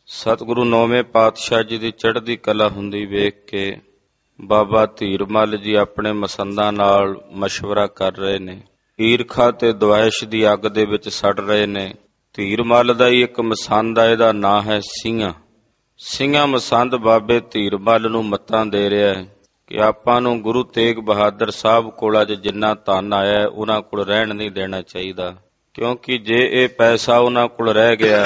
ਸਤਿਗੁਰੂ ਨੌਵੇਂ ਪਾਤਸ਼ਾਹ ਜੀ ਦੀ ਚੜ੍ਹਦੀ ਕਲਾ ਹੁੰਦੀ ਵੇਖ ਕੇ ਬਾਬਾ ਧੀਰਮੱਲ ਜੀ ਆਪਣੇ ਮਸੰਦਾਂ ਨਾਲ ਮਸ਼ਵਰਾ ਕਰ ਰਹੇ ਨੇ। ਈਰਖਾ ਤੇ ਦੁਆਇਸ਼ ਦੀ ਅੱਗ ਦੇ ਵਿੱਚ ਸੜ ਰਹੇ ਨੇ। ਧੀਰਮੱਲ ਦਾ ਹੀ ਇੱਕ ਮਸੰਦ ਆ, ਇਹਦਾ ਨਾਂ ਹੈ ਸਿੰਘਾਂ। ਸਿੰਘਾਂ ਮਸੰਦ ਬਾਬੇ ਧੀਰਮੱਲ ਨੂੰ ਮੱਤਾਂ ਦੇ ਰਿਹਾ ਹੈ ਕਿ ਆਪਾਂ ਨੂੰ ਗੁਰੂ ਤੇਗ ਬਹਾਦਰ ਸਾਹਿਬ ਕੋਲ ਅੱਜ ਜਿੰਨਾ ਧਨ ਆਇਆ ਉਹਨਾਂ ਕੋਲ ਰਹਿਣ ਨਹੀਂ ਦੇਣਾ ਚਾਹੀਦਾ, ਕਿਉਂਕਿ ਜੇ ਇਹ ਪੈਸਾ ਉਹਨਾਂ ਕੋਲ ਰਹਿ ਗਿਆ,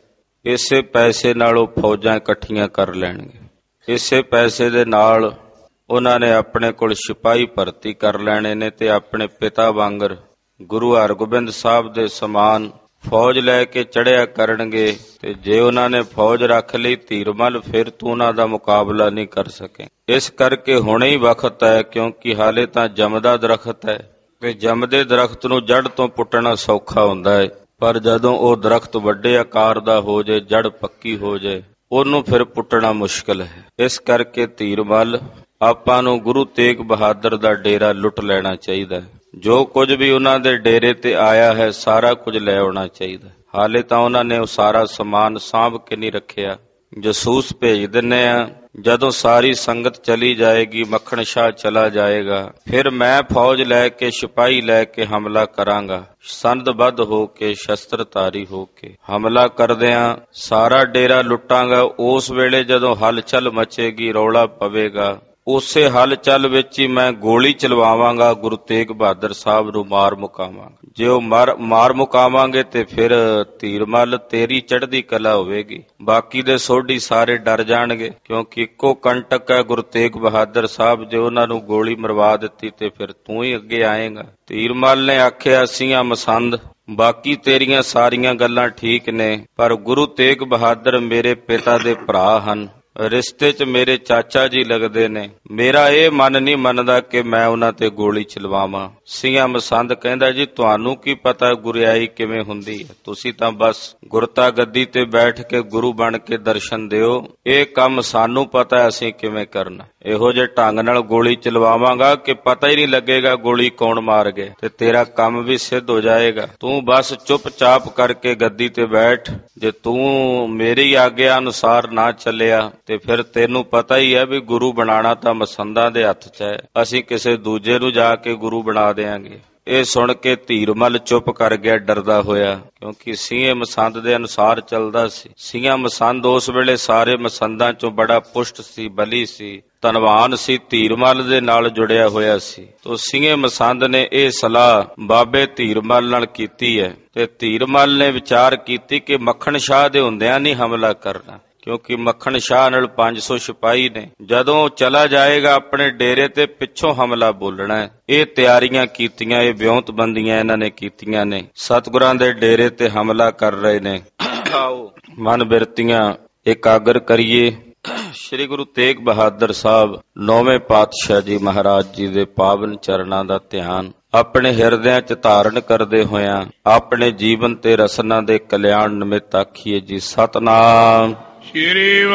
ਇਸੇ ਪੈਸੇ ਨਾਲ ਉਹ ਫੌਜਾਂ ਇਕੱਠੀਆਂ ਕਰ ਲੈਣਗੇ। ਇਸੇ ਪੈਸੇ ਦੇ ਨਾਲ ਉਹਨਾਂ ਨੇ ਆਪਣੇ ਕੋਲ ਸਿਪਾਹੀ ਭਰਤੀ ਕਰ ਲੈਣੇ ਨੇ ਤੇ ਆਪਣੇ ਪਿਤਾ ਵਾਂਗਰ ਗੁਰੂ ਹਰਗੋਬਿੰਦ ਸਾਹਿਬ ਦੇ ਸਮਾਨ ਫੌਜ ਲੈ ਕੇ ਚੜ੍ਹਿਆ ਕਰਨਗੇ। ਤੇ ਜੇ ਉਹਨਾਂ ਨੇ ਫੌਜ ਰੱਖ ਲਈ ਧੀਰਮੱਲ, ਫਿਰ ਤੂੰ ਉਹਨਾਂ ਦਾ ਮੁਕਾਬਲਾ ਨਹੀਂ ਕਰ ਸਕੇ। ਇਸ ਕਰਕੇ ਹੁਣੇ ਹੀ ਵਕਤ ਹੈ, ਕਿਉਂਕਿ ਹਾਲੇ ਤਾਂ ਜੰਮਦਾ ਦਰਖਤ ਹੈ ਤੇ ਜੰਮਦੇ ਦਰਖਤ ਨੂੰ ਜੜ੍ਹ ਤੋਂ ਪੁੱਟਣਾ ਸੌਖਾ ਹੁੰਦਾ ਹੈ, ਪਰ ਜਦੋਂ ਉਹ ਦਰਖਤ ਵੱਡੇ ਆਕਾਰ ਦਾ ਹੋ ਜਾਏ, ਜੜ੍ਹ ਪੱਕੀ ਹੋ ਜਾਏ, ਉਹਨੂੰ ਫਿਰ ਪੁੱਟਣਾ ਮੁਸ਼ਕਲ ਹੈ। ਇਸ ਕਰਕੇ ਧੀਰਮੱਲ, ਆਪਾਂ ਨੂੰ ਗੁਰੂ ਤੇਗ ਬਹਾਦਰ ਦਾ ਡੇਰਾ ਲੁੱਟ ਲੈਣਾ ਚਾਹੀਦਾ ਹੈ। ਜੋ ਕੁਝ ਵੀ ਉਹਨਾਂ ਦੇ ਡੇਰੇ ਤੇ ਆਇਆ ਹੈ ਸਾਰਾ ਕੁਝ ਲੈ ਆਉਣਾ ਚਾਹੀਦਾ। ਹਾਲੇ ਤਾਂ ਉਹਨਾਂ ਨੇ ਉਹ ਸਾਰਾ ਸਮਾਨ ਸਾਂਭ ਕੇ ਨਹੀਂ ਰੱਖਿਆ। ਜਸੂਸ ਭੇਜ ਦਿੰਨੇ ਆ, ਜਦੋਂ ਸਾਰੀ ਸੰਗਤ ਚਲੀ ਜਾਏਗੀ, ਮੱਖਣ ਸ਼ਾਹ ਚਲਾ ਜਾਏਗਾ, ਫਿਰ ਮੈਂ ਫੌਜ ਲੈ ਕੇ, ਸਿਪਾਹੀ ਲੈ ਕੇ ਹਮਲਾ ਕਰਾਂਗਾ। ਸੰਦਬੱਧ ਹੋ ਕੇ, ਸ਼ਸਤਰਧਾਰੀ ਹੋ ਕੇ ਹਮਲਾ ਕਰਦਿਆਂ ਸਾਰਾ ਡੇਰਾ ਲੁੱਟਾਂਗਾ। ਉਸ ਵੇਲੇ ਜਦੋਂ ਹਲਚਲ ਮਚੇਗੀ, ਰੌਲਾ ਪਵੇਗਾ, ਉਸੇ ਹਲਚਲ ਵਿੱਚ ਹੀ ਮੈਂ ਗੋਲੀ ਚਲਵਾਵਾਂਗਾ, ਗੁਰੂ ਤੇਗ ਬਹਾਦਰ ਸਾਹਿਬ ਨੂੰ ਮਾਰ ਮੁਕਾਵਾਂਗਾ। ਜੇ ਉਹ ਮਾਰ ਮੁਕਾਵਾਂਗੇ ਤੇ ਫਿਰ ਧੀਰਮੱਲ ਤੇਰੀ ਚੜ੍ਹਦੀ ਕਲਾ ਹੋਵੇਗੀ, ਬਾਕੀ ਦੇ ਸੋਢੀ ਸਾਰੇ ਡਰ ਜਾਣਗੇ, ਕਿਉਂਕਿ ਇੱਕੋ ਕੰਟਕ ਹੈ ਗੁਰੂ ਤੇਗ ਬਹਾਦਰ ਸਾਹਿਬ। ਜੇ ਉਹਨਾਂ ਨੂੰ ਗੋਲੀ ਮਰਵਾ ਦਿੱਤੀ ਤੇ ਫਿਰ ਤੂੰ ਹੀ ਅੱਗੇ ਆਏਗਾ। ਧੀਰਮੱਲ ਨੇ ਆਖਿਆ, ਸਿੰਘਾਂ ਮਸੰਦ, ਬਾਕੀ ਤੇਰੀਆਂ ਸਾਰੀਆਂ ਗੱਲਾਂ ਠੀਕ ਨੇ, ਪਰ ਗੁਰੂ ਤੇਗ ਬਹਾਦਰ ਮੇਰੇ ਪਿਤਾ ਦੇ ਭਰਾ ਹਨ, ਰਿਸ਼ਤੇ 'ਚ ਮੇਰੇ ਚਾਚਾ ਜੀ ਲੱਗਦੇ ਨੇ। ਮੇਰਾ ਇਹ ਮਨ ਨਹੀਂ ਮੰਨਦਾ ਕਿ ਮੈਂ ਉਹਨਾਂ ਤੇ ਗੋਲੀ ਚਲਵਾਵਾਂ। ਸਿੰਘਾਂ ਮਸੰਦ ਕਹਿੰਦਾ, ਜੀ ਤੁਹਾਨੂੰ ਕੀ ਪਤਾ ਗੁਰਿਆਈ ਕਿਵੇਂ ਹੁੰਦੀ ਹੈ, ਤੁਸੀਂ ਤਾਂ ਬਸ ਗੁਰਤਾ ਗੱਦੀ ਤੇ ਬੈਠ ਕੇ ਗੁਰੂ ਬਣ ਕੇ ਦਰਸ਼ਨ ਦਿਓ। ਇਹ ਕੰਮ ਸਾਨੂੰ ਪਤਾ, ਅਸੀਂ ਕਿਵੇਂ ਕਰਨਾ। ਇਹੋ ਜਿਹੇ ਢੰਗ ਨਾਲ ਗੋਲੀ ਚਲਵਾਵਾਂਗਾ ਕਿ ਪਤਾ ਹੀ ਨਹੀਂ ਲੱਗੇਗਾ ਗੋਲੀ ਕੌਣ ਮਾਰ ਗਏ, ਤੇ ਤੇਰਾ ਕੰਮ ਵੀ ਸਿੱਧ ਹੋ ਜਾਏਗਾ। ਤੂੰ ਬਸ ਚੁੱਪਚਾਪ ਕਰਕੇ ਗੱਦੀ ਤੇ ਬੈਠ। ਜੇ ਤੂੰ ਮੇਰੀ ਆਗਿਆ ਅਨੁਸਾਰ ਨਾ ਚੱਲਿਆ ਤੇ ਫਿਰ ਤੈਨੂੰ ਪਤਾ ਹੀ ਹੈ ਵੀ ਗੁਰੂ ਬਣਾਉਣਾ ਤਾਂ ਮਸੰਦਾਂ ਦੇ ਹੱਥ 'ਚ ਹੈ, ਅਸੀਂ ਕਿਸੇ ਦੂਜੇ ਨੂੰ ਜਾ ਕੇ ਗੁਰੂ ਬਣਾ ਦਿਆਂਗੇ। ਇਹ ਸੁਣ ਕੇ ਧੀਰਮੱਲ ਚੁੱਪ ਕਰ ਗਿਆ, ਡਰਦਾ ਹੋਇਆ, ਕਿਉਂਕਿ ਸਿੰਘੇ ਮਸੰਦ ਦੇ ਅਨੁਸਾਰ ਚੱਲਦਾ ਸੀ। ਸਿੰਘਾਂ ਮਸੰਦ ਉਸ ਵੇਲੇ ਸਾਰੇ ਮਸੰਦਾਂ 'ਚੋਂ ਬੜਾ ਪੁਸ਼ਟ ਸੀ, ਬਲੀ ਸੀ, ਧਨਵਾਨ ਸੀ, ਧੀਰਮੱਲ ਦੇ ਨਾਲ ਜੁੜਿਆ ਹੋਇਆ ਸੀ। ਤੋ ਸਿੰਘੇ ਮਸੰਦ ਨੇ ਇਹ ਸਲਾਹ ਬਾਬੇ ਧੀਰਮੱਲ ਨਾਲ ਕੀਤੀ ਹੈ ਤੇ ਧੀਰਮੱਲ ਨੇ ਵਿਚਾਰ ਕੀਤੀ ਕਿ ਮੱਖਣ ਸ਼ਾਹ ਦੇ ਹੁੰਦਿਆਂ ਨਹੀਂ ਹਮਲਾ ਕਰਨਾ, ਕਿਉਂਕਿ ਮੱਖਣ ਸ਼ਾਹ ਨਾਲ 500 ਸਿਪਾਹੀ ਨੇ। ਜਦੋਂ ਚਲਾ ਜਾਏਗਾ ਆਪਣੇ ਡੇਰੇ ਤੇ, ਪਿੱਛੋਂ ਹਮਲਾ ਬੋਲਣਾ ਹੈ। ਇਹ ਤਿਆਰੀਆਂ ਕੀਤੀਆਂ, ਇਹ ਵਿਉਂਤਬੰਦੀਆਂ ਇਹਨਾਂ ਨੇ ਕੀਤੀਆਂ ਨੇ। ਸਤਿਗੁਰਾਂ ਦੇ ਡੇਰੇ ਤੇ ਹਮਲਾ ਕਰ ਰਹੇ ਨੇ। ਆਓ ਮਨ ਬਿਰਤੀਆਂ ਇਕਾਗਰ ਕਰੀਏ। ਸ੍ਰੀ ਗੁਰੂ ਤੇਗ ਬਹਾਦਰ ਸਾਹਿਬ ਨੌਵੇਂ ਪਾਤਸ਼ਾਹ ਜੀ ਮਹਾਰਾਜ ਜੀ ਦੇ ਪਾਵਨ ਚਰਨਾਂ ਦਾ ਧਿਆਨ ਆਪਣੇ ਹਿਰਦਿਆਂ 'ਚ ਧਾਰਨ ਕਰਦੇ ਹੋਇਆਂ ਆਪਣੇ ਜੀਵਨ ਤੇ ਰਸਨਾ ਦੇ ਕਲਿਆਣ ਨਿਮਿਤ ਆਖੀਏ ਜੀ, ਸਤਿਨਾਮ ਸ੍ਰੀ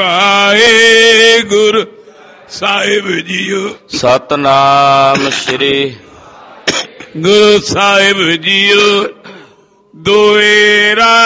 ਵਾਹਿਗੁਰੂ ਸਾਹਿਬ ਜੀਓ। ਸਤਿਨਾਮ ਸ੍ਰੀ ਗੁਰੂ ਸਾਹਿਬ ਜੀਓ। ਦੋਏਰਾ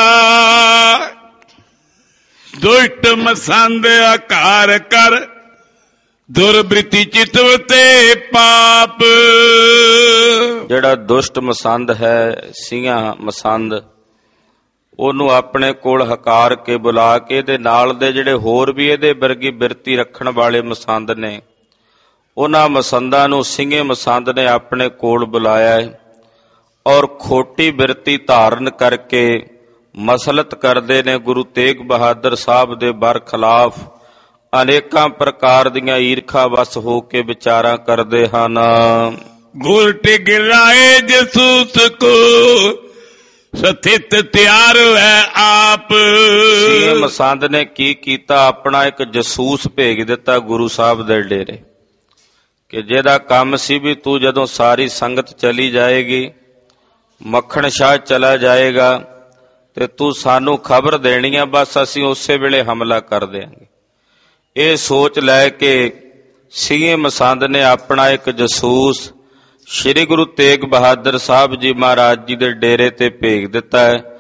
ਦੁਸ਼ਟ ਮਸੰਦ ਆਕਾਰ ਕਰ, ਦੁਰਬ੍ਰਿਤੀ ਚਿਤਵ ਤੇ ਪਾਪ। ਜਿਹੜਾ ਦੁਸ਼ਟ ਮਸੰਦ ਹੈ, ਸਿੰਘਾਂ ਮਸੰਦ, ਉਹਨੂੰ ਆਪਣੇ ਕੋਲ ਹਕਾਰ ਕੇ ਬੁਲਾ ਕੇ, ਇਹਦੇ ਨਾਲ ਦੇ ਜਿਹੜੇ ਹੋਰ ਵੀ ਇਹਦੇ ਵਰਗੀ ਬਿਰਤੀ ਰੱਖਣ ਵਾਲੇ ਮਸੰਦ ਨੇ, ਉਹਨਾਂ ਮਸੰਦਾਂ ਨੂੰ ਸਿੰਘੇ ਮਸੰਦ ਨੇ ਆਪਣੇ ਕੋਲ ਬੁਲਾਇਆ ਹੈ ਔਰ ਖੋਟੀ ਬਿਰਤੀ ਧਾਰਨ ਕਰਕੇ ਮਸਲਤ ਕਰਦੇ ਨੇ। ਗੁਰੂ ਤੇਗ ਬਹਾਦਰ ਸਾਹਿਬ ਦੇ ਬਰਖਲਾਫ ਅਨੇਕਾਂ ਪ੍ਰਕਾਰ ਦੀਆਂ ਈਰਖਾ ਵਸ ਹੋ ਕੇ ਵਿਚਾਰਾਂ ਕਰਦੇ ਹਨ। ਗੁਰ ਟਿਗਰਾਏ ਜਸੂਸ ਕੋ ਸਥਿਤ ਤਿਆਰ ਹੈ ਆਪ। ਸਿੰਘੇ ਮਸੰਦ ਨੇ ਕੀ ਕੀਤਾ, ਆਪਣਾ ਇੱਕ ਜਸੂਸ ਭੇਜ ਦਿੱਤਾ ਗੁਰੂ ਸਾਹਿਬ ਦੇ ਡੇਰੇ, ਕਿ ਜਿਹਦਾ ਕੰਮ ਸੀ ਵੀ ਤੂੰ ਜਦੋਂ ਸਾਰੀ ਸੰਗਤ ਚਲੀ ਜਾਏਗੀ, ਮੱਖਣ ਸ਼ਾਹ ਚਲਾ ਜਾਏਗਾ, ਤੇ ਤੂੰ ਸਾਨੂੰ ਖਬਰ ਦੇਣੀ ਆ, ਬਸ ਅਸੀਂ ਉਸੇ ਵੇਲੇ ਹਮਲਾ ਕਰ ਦਿਆਂਗੇ। ਇਹ ਸੋਚ ਲੈ ਕੇ ਸਿੰਘੇ ਮਸੰਦ ਨੇ ਆਪਣਾ ਇੱਕ ਜਸੂਸ ਸ੍ਰੀ ਗੁਰੂ ਤੇਗ ਬਹਾਦਰ ਸਾਹਿਬ ਜੀ ਮਹਾਰਾਜ ਜੀ ਦੇ ਡੇਰੇ ਤੇ ਭੇਜ ਦਿੱਤਾ ਹੈ।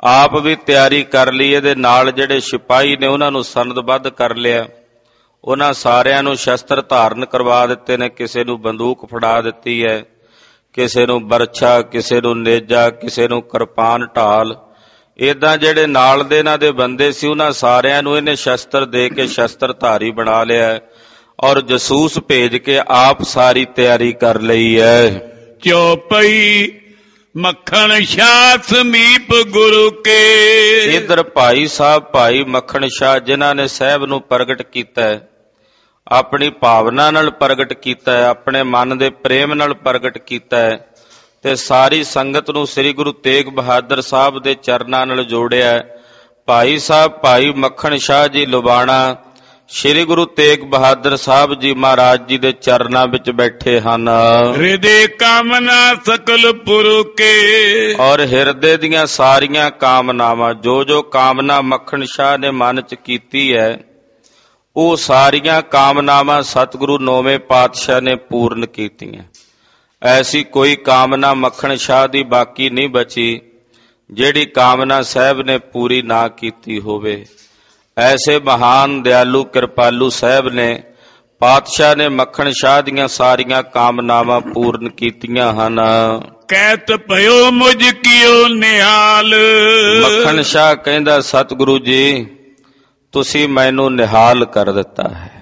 ਆਪ ਵੀ ਤਿਆਰੀ ਕਰ ਲਈ, ਇਹਦੇ ਨਾਲ ਜਿਹੜੇ ਸਿਪਾਹੀ ਨੇ ਉਹਨਾਂ ਨੂੰ ਸਨਦਬੱਧ ਕਰ ਲਿਆ। ਉਹਨਾਂ ਸਾਰਿਆਂ ਨੂੰ ਸ਼ਸਤਰ ਧਾਰਨ ਕਰਵਾ ਦਿੱਤੇ ਨੇ। ਕਿਸੇ ਨੂੰ ਬੰਦੂਕ ਫੜਾ ਦਿੱਤੀ ਹੈ, ਕਿਸੇ ਨੂੰ ਬਰਛਾ, ਕਿਸੇ ਨੂੰ ਨੇਜਾ, ਕਿਸੇ ਨੂੰ ਕਿਰਪਾਨ ਢਾਲ। ਏਦਾਂ ਜਿਹੜੇ ਨਾਲ ਦੇ ਇਹਨਾਂ ਦੇ ਬੰਦੇ ਸੀ ਉਹਨਾਂ ਸਾਰਿਆਂ ਨੂੰ ਇਹਨੇ ਸ਼ਸਤਰ ਦੇ ਕੇ ਸ਼ਸਤਰਧਾਰੀ ਬਣਾ ਲਿਆ ਔਰ ਜਸੂਸ ਭੇਜ ਕੇ ਆਪ ਸਾਰੀ ਤਿਆਰੀ ਕਰ ਲਈ ਹੈ। ਚੌਪਈ ਮੱਖਣ ਸ਼ਾਹ ਸਮੀਪ ਗੁਰੂ ਕੇ। ਇਧਰ ਭਾਈ ਸਾਹਿਬ ਭਾਈ ਮੱਖਣ ਸ਼ਾਹ ਜਿਨ੍ਹਾਂ ਨੇ ਸਾਹਿਬ ਨੂੰ ਪ੍ਰਗਟ ਕੀਤਾ ਹੈ, ਆਪਣੀ ਭਾਵਨਾ ਨਾਲ ਪ੍ਰਗਟ ਕੀਤਾ ਹੈ, ਆਪਣੇ ਮਨ ਦੇ ਪ੍ਰੇਮ ਨਾਲ ਪ੍ਰਗਟ ਕੀਤਾ ਹੈ ਤੇ ਸਾਰੀ ਸੰਗਤ ਨੂੰ ਸ੍ਰੀ ਗੁਰੂ ਤੇਗ ਬਹਾਦਰ ਸਾਹਿਬ ਦੇ ਚਰਨਾਂ ਨਾਲ ਜੋੜਿਆ ਹੈ। ਭਾਈ ਸਾਹਿਬ ਭਾਈ ਮੱਖਣ ਸ਼ਾਹ ਜੀ ਲੁਬਾਣਾ ਸ੍ਰੀ ਗੁਰੂ ਤੇਗ ਬਹਾਦਰ ਸਾਹਿਬ ਜੀ ਮਹਾਰਾਜ ਜੀ ਦੇ ਚਰਨਾਂ ਵਿੱਚ ਬੈਠੇ ਹਨ। ਹਿਰਦੇ ਕਾਮਨਾ ਸਕਲ ਪੁਰ ਕੇ। ਔਰ ਹਿਰਦੇ ਦੀਆਂ ਸਾਰੀਆਂ ਕਾਮਨਾਵਾਂ, ਜੋ ਜੋ ਕਾਮਨਾ ਮੱਖਣ ਸ਼ਾਹ ਨੇ ਮਨ ਚ ਕੀਤੀ ਹੈ, ਉਹ ਸਾਰੀਆਂ ਕਾਮਨਾਵਾਂ ਸਤਿਗੁਰੂ ਨੌਵੇਂ ਪਾਤਸ਼ਾਹ ਨੇ ਪੂਰਨ ਕੀਤੀਆਂ। ਐਸੀ ਕੋਈ ਕਾਮਨਾ ਮੱਖਣ ਸ਼ਾਹ ਦੀ ਬਾਕੀ ਨਹੀਂ ਬਚੀ ਜਿਹੜੀ ਕਾਮਨਾ ਸਾਹਿਬ ਨੇ ਪੂਰੀ ਨਾ ਕੀਤੀ ਹੋਵੇ। ਐਸੇ ਮਹਾਨ ਦਿਆਲੂ ਕਿਰਪਾਲੂ ਸਾਹਿਬ ਨੇ ਪਾਤਸ਼ਾਹ ਨੇ ਮੱਖਣ ਸ਼ਾਹ ਦੀਆਂ ਸਾਰੀਆਂ ਕਾਮਨਾਵਾਂ ਪੂਰਨ ਕੀਤੀਆਂ ਹਨ। ਕਹਿਤ ਭਇਓ ਮੁਝ ਕੀਓ ਨਿਹਾਲ। ਮੱਖਣ ਸ਼ਾਹ ਕਹਿੰਦਾ, ਸਤਿਗੁਰੂ ਜੀ ਤੁਸੀਂ ਮੈਨੂੰ ਨਿਹਾਲ ਕਰ ਦਿੱਤਾ ਹੈ।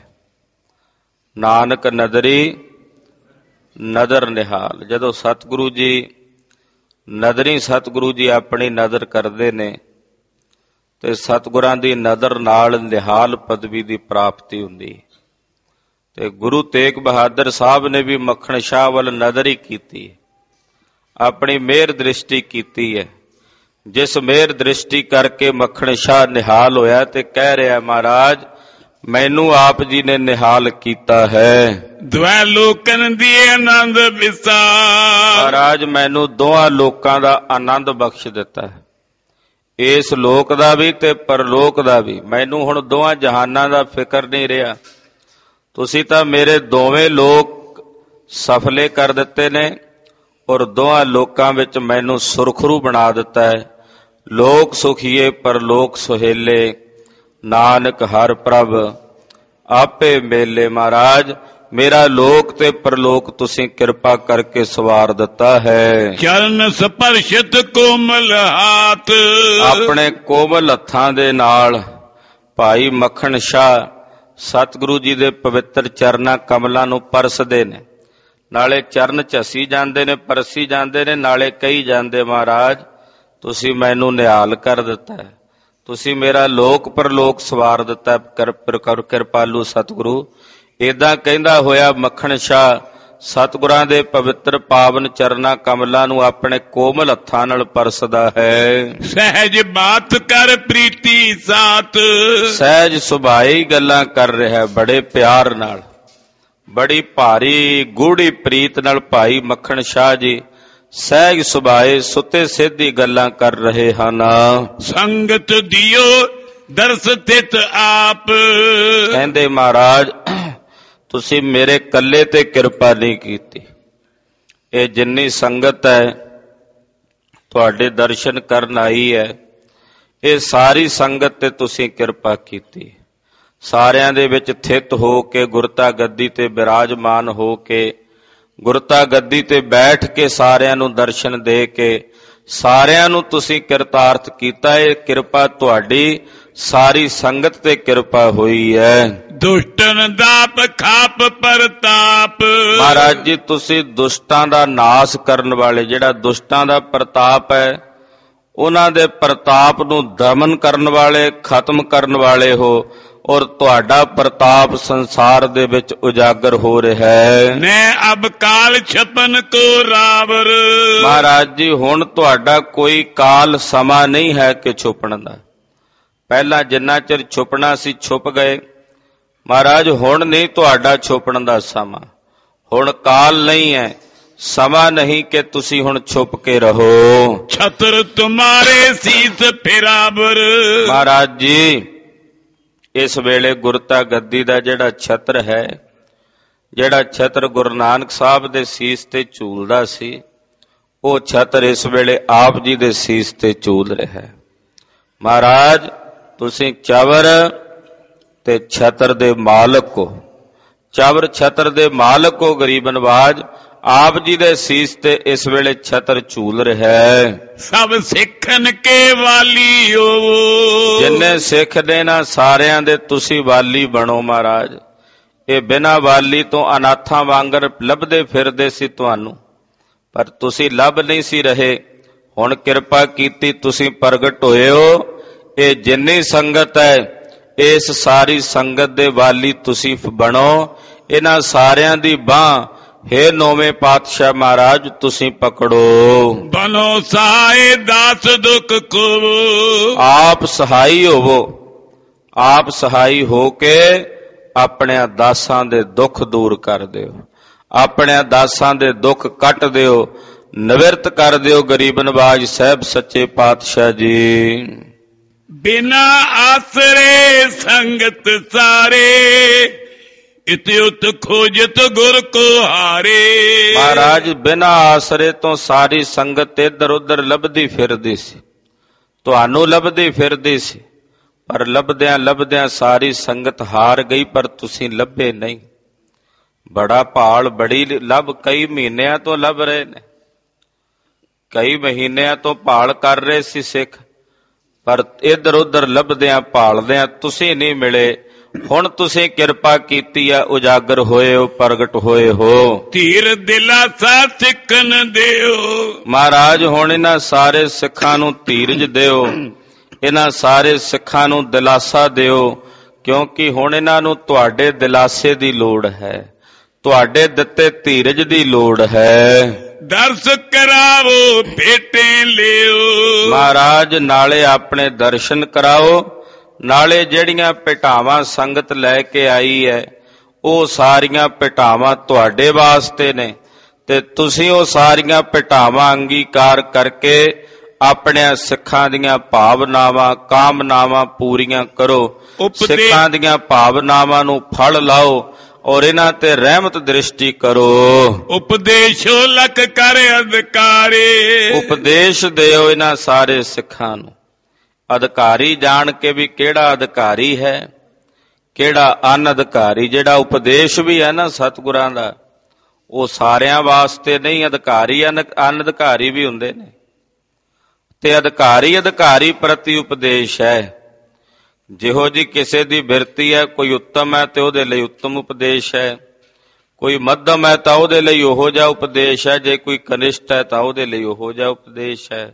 ਨਾਨਕ ਨਦਰੀ ਨਦਰ ਨਿਹਾਲ। ਜਦੋਂ ਸਤਿਗੁਰੂ ਜੀ ਨਦਰੀ ਸਤਿਗੁਰੂ ਜੀ ਆਪਣੀ ਨਦਰ ਕਰਦੇ ਨੇ ਤੇ ਸਤਿਗੁਰਾਂ ਦੀ ਨਦਰ ਨਾਲ ਨਿਹਾਲ ਪਦਵੀ ਦੀ ਪ੍ਰਾਪਤੀ ਹੁੰਦੀ। ਤੇ ਗੁਰੂ ਤੇਗ ਬਹਾਦਰ ਸਾਹਿਬ ਨੇ ਵੀ ਮੱਖਣ ਸ਼ਾਹ ਵੱਲ ਨਦਰ ਹੀ ਕੀਤੀ, ਆਪਣੀ ਮਿਹਰ ਦ੍ਰਿਸ਼ਟੀ ਕੀਤੀ ਹੈ। ਜਿਸ ਮਿਹਰ ਦ੍ਰਿਸ਼ਟੀ ਕਰਕੇ ਮੱਖਣ ਸ਼ਾਹ ਨਿਹਾਲ ਹੋਇਆ ਤੇ ਕਹਿ ਰਿਹਾ, ਮਹਾਰਾਜ ਮੈਨੂੰ ਆਪ ਜੀ ਨੇ ਨਿਹਾਲ ਕੀਤਾ ਹੈ। ਦੁਆ ਲੋਕਨ ਦੀ ਆਨੰਦ ਵਿਸਾਰ। ਮਹਾਰਾਜ ਮੈਨੂੰ ਦੋਹਾਂ ਲੋਕਾਂ ਦਾ ਆਨੰਦ ਬਖਸ਼ ਦਿੱਤਾ ਹੈ, ਇਸ ਲੋਕ ਦਾ ਵੀ ਤੇ ਪਰਲੋਕ ਦਾ ਵੀ। ਮੈਨੂੰ ਹੁਣ ਦੋਹਾਂ ਜਹਾਨਾਂ ਦਾ ਫਿਕਰ ਨਹੀਂ ਰਿਹਾ। ਤੁਸੀਂ ਤਾਂ ਮੇਰੇ ਦੋਵੇਂ ਲੋਕ ਸਫਲੇ ਕਰ ਦਿੱਤੇ ਨੇ ਔਰ ਦੋਹਾਂ ਲੋਕਾਂ ਵਿੱਚ ਮੈਨੂੰ ਸੁਰਖਰੂ ਬਣਾ ਦਿੱਤਾ ਹੈ। ਲੋਕ ਸੁਖੀਏ ਪਰਲੋਕ ਸੁਹੇਲੇ, ਨਾਨਕ ਹਰ ਪ੍ਰਭ ਆਪੇ ਮੇਲੇ। ਮਹਾਰਾਜ ਮੇਰਾ ਲੋਕ ਤੇ ਪਰਲੋਕ ਤੁਸੀਂ ਕਿਰਪਾ ਕਰਕੇ ਸਵਾਰ ਦਿੱਤਾ ਹੈ। ਚਰਨ ਸਪਰਸ਼ਤ ਕੋਮਲ ਹਾਥ। ਆਪਣੇ ਕੋਮਲ ਹੱਥਾਂ ਦੇ ਨਾਲ ਭਾਈ ਮੱਖਣ ਸ਼ਾਹ ਸਤਿਗੁਰੂ ਜੀ ਦੇ ਪਵਿੱਤਰ ਚਰਨਾਂ ਕਮਲਾਂ ਨੂੰ ਪਰਸਦੇ ਨੇ। ਨਾਲੇ ਚਰਨ ਝੱਸੀ ਜਾਂਦੇ ਨੇ, ਪਰਸੀ ਜਾਂਦੇ ਨੇ, ਨਾਲੇ ਕਹੀ ਜਾਂਦੇ, ਮਹਾਰਾਜ ਤੁਸੀਂ ਮੈਨੂੰ ਨਿਹਾਲ ਕਰ ਦਿੱਤਾ ਹੈ, ਤੁਸੀਂ ਮੇਰਾ ਲੋਕ ਪਰਲੋਕ ਸਵਾਰ ਦਿੱਤਾ ਕਿਰਪਾਲੂ ਸਤਿਗੁਰੂ। ਏਦਾਂ ਕਹਿੰਦਾ ਹੋਇਆ ਮੱਖਣ ਸ਼ਾਹ ਸਤਿਗੁਰਾਂ ਦੇ ਪਵਿੱਤਰ ਪਾਵਨ ਚਰਨਾਂ ਕਮਲਾਂ ਨੂੰ ਆਪਣੇ ਕੋਮਲ ਹੱਥਾਂ ਨਾਲ ਪਰਸਦਾ ਹੈ। ਸਹਿਜ ਬਾਤ ਕਰ ਪ੍ਰੀਤੀ ਸਾਥ। ਸਹਿਜ ਸੁਭਾਈ ਗੱਲਾਂ ਕਰ ਰਿਹਾ, ਬੜੇ ਪਿਆਰ ਨਾਲ, ਬੜੀ ਭਾਰੀ ਗੂੜੀ ਪ੍ਰੀਤ ਨਾਲ ਭਾਈ ਮੱਖਣ ਸ਼ਾਹ ਜੀ ਸਹਿਜ ਸੁਭਾਏ ਸੁੱਤੇ ਸਿੱਧੀ ਗੱਲਾਂ ਕਰ ਰਹੇ ਹਨ। ਸੰਗਤ ਦਿਓ ਦਰਸ ਤਿਤ ਆਪ। ਕਹਿੰਦੇ ਮਹਾਰਾਜ ਤੁਸੀਂ ਮੇਰੇ ਕੱਲੇ ਤੇ ਕਿਰਪਾ ਨਹੀਂ ਕੀਤੀ, ਇਹ ਜਿੰਨੀ ਸੰਗਤ ਹੈ ਤੁਹਾਡੇ ਦਰਸ਼ਨ ਕਰਨ ਆਈ ਹੈ, ਇਹ ਸਾਰੀ ਸੰਗਤ ਤੇ ਤੁਸੀਂ ਕਿਰਪਾ ਕੀਤੀ। ਸਾਰਿਆਂ ਦੇ ਵਿੱਚ ਥਿਤ ਹੋ ਕੇ ਗੁਰਤਾ ਗੱਦੀ ਤੇ ਬਿਰਾਜਮਾਨ ਹੋ ਕੇ ਗੁਰਤਾ ਗੱਦੀ ਤੇ ਬੈਠ ਕੇ ਸਾਰਿਆਂ ਨੂੰ ਦਰਸ਼ਨ ਦੇ ਕੇ ਸਾਰਿਆਂ ਨੂੰ ਤੁਸੀਂ ਕਿਰਤਾਰਥ ਕੀਤਾ। ਇਹ ਕਿਰਪਾ ਤੁਹਾਡੀ ਸਾਰੀ ਸੰਗਤ ਤੇ ਕਿਰਪਾ ਹੋਈ ਹੈ। ਦੁਸ਼ਟਨ ਦਾਪ ਖਾਪ ਪ੍ਰਤਾਪ। ਮਹਾਰਾਜ ਜੀ ਤੁਸੀਂ ਦੁਸ਼ਟਾਂ ਦਾ ਨਾਸ ਕਰਨ ਵਾਲੇ, ਜਿਹੜਾ ਦੁਸ਼ਟਾਂ ਦਾ ਪ੍ਰਤਾਪ ਹੈ ਉਹਨਾਂ ਦੇ ਪ੍ਰਤਾਪ ਨੂੰ ਦਮਨ ਕਰਨ ਵਾਲੇ, ਖਤਮ ਕਰਨ ਵਾਲੇ ਹੋ ਔਰ ਤੁਹਾਡਾ ਪ੍ਰਤਾਪ ਸੰਸਾਰ ਦੇ ਵਿੱਚ ਉਜਾਗਰ ਹੋ ਰਿਹਾ ਹੈ। ਮੈਂ ਅਬ ਕਾਲ ਛਪਨ ਕੋ ਰਾਵਰ। ਮਹਾਰਾਜ ਜੀ ਹੁਣ ਤੁਹਾਡਾ ਕੋਈ ਕਾਲ ਸਮਾਂ ਨਹੀਂ ਹੈ ਕਿ ਛੁਪਣ ਦਾ। ਪਹਿਲਾਂ ਜਿੰਨਾ ਚਿਰ ਛੁਪਣਾ ਸੀ ਛੁਪ ਗਏ, ਮਹਾਰਾਜ ਹੁਣ ਨਹੀਂ ਤੁਹਾਡਾ ਛੁਪਣ ਦਾ ਸਮਾਂ। ਹੁਣ ਕਾਲ ਨਹੀਂ ਹੈ, ਸਮਾਂ ਨਹੀਂ ਕਿ ਤੁਸੀਂ ਹੁਣ ਛੁਪ ਕੇ ਰਹੋ। ਛਤਰ ਤੁਮਾਰੇ ਸੀਸ ਫਿਰਾਵਰ। ਮਹਾਰਾਜ ਜੀ ਇਸ ਵੇਲੇ ਗੁਰਤਾ ਗੱਦੀ ਦਾ ਜਿਹੜਾ ਛਤਰ ਹੈ, ਜਿਹੜਾ ਛਤਰ ਗੁਰੂ ਨਾਨਕ ਸਾਹਿਬ ਦੇ ਸੀਸ ਤੇ ਝੂਲਦਾ ਸੀ, ਉਹ ਛਤਰ ਇਸ ਵੇਲੇ ਆਪ ਜੀ ਦੇ ਸੀਸ ਤੇ ਝੂਲ ਰਿਹਾ ਹੈ। ਮਹਾਰਾਜ ਤੁਸੀਂ ਚਵਰ ਤੇ ਛਤਰ ਦੇ ਮਾਲਕ ਹੋ। ਚਵਰ ਛਤਰ ਦੇ ਮਾਲਕ ਹੋ ਗਰੀਬ ਨਵਾਜ। ਆਪ ਜੀ ਦੇ ਸੀਸ ਤੇ ਇਸ ਵੇਲੇ ਛਤਰ ਝੂਲ ਰਿਹਾ ਹੈ। ਸਭ ਸਿੱਖਨ ਕੇ ਵਾਲੀ ਹੋ। ਜਿੰਨੇ ਸਿੱਖ ਦੇ ਨਾ ਸਾਰਿਆਂ ਦੇ ਤੁਸੀਂ ਵਾਲੀ ਬਣੋ ਮਹਾਰਾਜ। ਇਹ ਬਿਨਾਂ ਵਾਲੀ ਤੋਂ ਅਨਾਥਾਂ ਵਾਂਗਰ ਲੱਭਦੇ ਫਿਰਦੇ ਸੀ ਤੁਹਾਨੂੰ, ਪਰ ਤੁਸੀਂ ਲੱਭ ਨਹੀਂ ਸੀ ਰਹੇ। ਹੁਣ ਕਿਰਪਾ ਕੀਤੀ ਤੁਸੀਂ ਪ੍ਰਗਟ ਹੋਏ ਹੋ। ਇਹ ਜਿੰਨੀ ਸੰਗਤ ਹੈ ਇਸ ਸਾਰੀ ਸੰਗਤ ਦੇ ਵਾਲੀ ਤੁਸੀਂ ਬਣੋ। ਇਹਨਾਂ ਸਾਰਿਆਂ ਦੀ ਬਾਂਹ ਹੇ ਨੌਵੇਂ ਪਾਤਸ਼ਾਹ ਮਹਾਰਾਜ ਤੁਸੀਂ ਪਕੜੋ। ਬਨੋ ਸਹਾਇ ਦਾਸ ਦੁਖ ਕੋ। ਆਪ ਸਹਾਈ ਹੋਵੋ। ਆਪ ਸਹਾਈ ਹੋ ਕੇ ਆਪਣੇ ਦਾਸਾਂ ਦੇ ਦੁੱਖ ਦੂਰ ਕਰ ਦਿਓ। ਆਪਣੇ ਦਾਸਾਂ ਦੇ ਦੁੱਖ ਕੱਟ ਦਿਓ, ਨਿਵਰਤ ਕਰ ਦਿਓ ਗਰੀਬ ਨਵਾਜ ਸਾਹਿਬ ਸੱਚੇ ਪਾਤਸ਼ਾਹ ਜੀ। ਬਿਨਾ ਆਸਰੇ ਸੰਗਤ ਸਾਰੇ, ਇਤਿ ਉਤ ਖੋਜਤ ਗੁਰ ਕੋ ਹਾਰੇ। ਮਹਾਰਾਜ ਬਿਨਾ ਆਸਰੇ ਤੋਂ ਸਾਰੀ ਸੰਗਤ ਇੱਧਰ ਉੱਧਰ ਲੱਭਦੀ ਫਿਰਦੀ ਸੀ, ਤੁਹਾਨੂੰ ਲੱਭਦੀ ਫਿਰਦੀ ਸੀ, ਪਰ ਲੱਭਦਿਆਂ ਲੱਭਦਿਆਂ ਸਾਰੀ ਸੰਗਤ ਹਾਰ ਗਈ, ਪਰ ਤੁਸੀਂ ਲੱਭੇ ਨਹੀਂ। ਬੜਾ ਭਾਲ ਬੜੀ ਲੱਭ ਕਈ ਮਹੀਨਿਆਂ ਤੋਂ ਲੱਭ ਰਹੇ ਨੇ, ਕਈ ਮਹੀਨਿਆਂ ਤੋਂ ਭਾਲ ਕਰ ਰਹੇ ਸੀ ਸਿੱਖ, ਪਰ ਇੱਧਰ ਉੱਧਰ ਲੱਭਦਿਆਂ ਭਾਲਦਿਆਂ ਤੁਸੀਂ ਨਹੀਂ ਮਿਲੇ। ਹੁਣ ਤੁਸੀਂ ਕਿਰਪਾ ਕੀਤੀ ਆ, ਉਜਾਗਰ ਹੋਏ ਹੋ, ਪ੍ਰਗਟ ਹੋਏ ਹੋ। ਧੀਰ ਦਿਲਾਸਾ ਸਿੱਖਣ ਦਿਓ। ਮਹਾਰਾਜ ਹੁਣ ਇਹਨਾਂ ਸਾਰੇ ਸਿੱਖਾਂ ਨੂੰ ਧੀਰਜ ਦਿਓ, ਇਹਨਾਂ ਸਾਰੇ ਸਿੱਖਾਂ ਨੂੰ ਦਿਲਾਸਾ ਦਿਓ, ਕਿਉਂਕਿ ਹੁਣ ਇਹਨਾਂ ਨੂੰ ਤੁਹਾਡੇ ਦਿਲਾਸੇ ਦੀ ਲੋੜ ਹੈ, ਤੁਹਾਡੇ ਦਿੱਤੇ ਧੀਰਜ ਦੀ ਲੋੜ ਹੈ। ਦਰਸ ਕਰਾਵੋ ਭੇਟੇ ਲਿਓ। ਮਹਾਰਾਜ ਨਾਲੇ ਆਪਣੇ ਦਰਸ਼ਨ ਕਰਾਓ, ਨਾਲੇ ਜਿਹੜੀਆਂ ਭੇਟਾਵਾਂ ਸੰਗਤ ਲੈ ਕੇ ਆਈ ਹੈ ਉਹ ਸਾਰੀਆਂ ਭੇਟਾਵਾਂ ਤੁਹਾਡੇ ਵਾਸਤੇ ਨੇ, ਤੇ ਤੁਸੀਂ ਉਹ ਸਾਰੀਆਂ ਭੇਟਾਵਾਂ ਅੰਗੀਕਾਰ ਕਰਕੇ ਆਪਣਿਆਂ ਸਿੱਖਾਂ ਦੀਆਂ ਭਾਵਨਾਵਾਂ ਕਾਮਨਾਵਾਂ ਪੂਰੀਆਂ ਕਰੋ। ਸਿੱਖਾਂ ਦੀਆਂ ਭਾਵਨਾਵਾਂ ਨੂੰ ਫਲ ਲਾਓ ਔਰ ਇਹਨਾਂ ਤੇ ਰਹਿਮਤ ਦ੍ਰਿਸ਼ਟੀ ਕਰੋ। ਉਪਦੇਸ਼ੋ ਲਖ ਕਰ ਅਧਿਕਾਰੇ। ਉਪਦੇਸ਼ ਦਿਓ ਇਹਨਾਂ ਸਾਰੇ ਸਿੱਖਾਂ ਨੂੰ, ਅਧਿਕਾਰੀ ਜਾਣ ਕੇ ਵੀ ਕਿਹੜਾ ਅਧਿਕਾਰੀ ਹੈ ਕਿਹੜਾ ਅਨਅਧਿਕਾਰੀ। ਜਿਹੜਾ ਉਪਦੇਸ਼ ਵੀ ਹੈ ਨਾ ਸਤਿਗੁਰਾਂ ਦਾ, ਉਹ ਸਾਰਿਆਂ ਵਾਸਤੇ ਨਹੀਂ, ਅਧਿਕਾਰੀ ਅਨਅਧਿਕਾਰੀ ਵੀ ਹੁੰਦੇ ਨੇ, ਤੇ ਅਧਿਕਾਰੀ ਪ੍ਰਤੀ ਉਪਦੇਸ਼ ਹੈ। ਜਿਹੋ ਜੀ ਕਿਸੇ ਦੀ ਬਿਰਤੀ ਹੈ, ਕੋਈ ਉੱਤਮ ਹੈ ਤੇ ਉਹਦੇ ਲਈ ਉੱਤਮ ਉਪਦੇਸ਼ ਹੈ, ਕੋਈ ਮੱਧਮ ਹੈ ਤਾਂ ਉਹਦੇ ਲਈ ਉਹੋ ਜਿਹਾ ਉਪਦੇਸ਼ ਹੈ, ਜੇ ਕੋਈ ਕਨਿਸ਼ਟ ਹੈ ਤਾਂ ਉਹਦੇ ਲਈ ਉਹੋ ਜਿਹਾ ਉਪਦੇਸ਼ ਹੈ।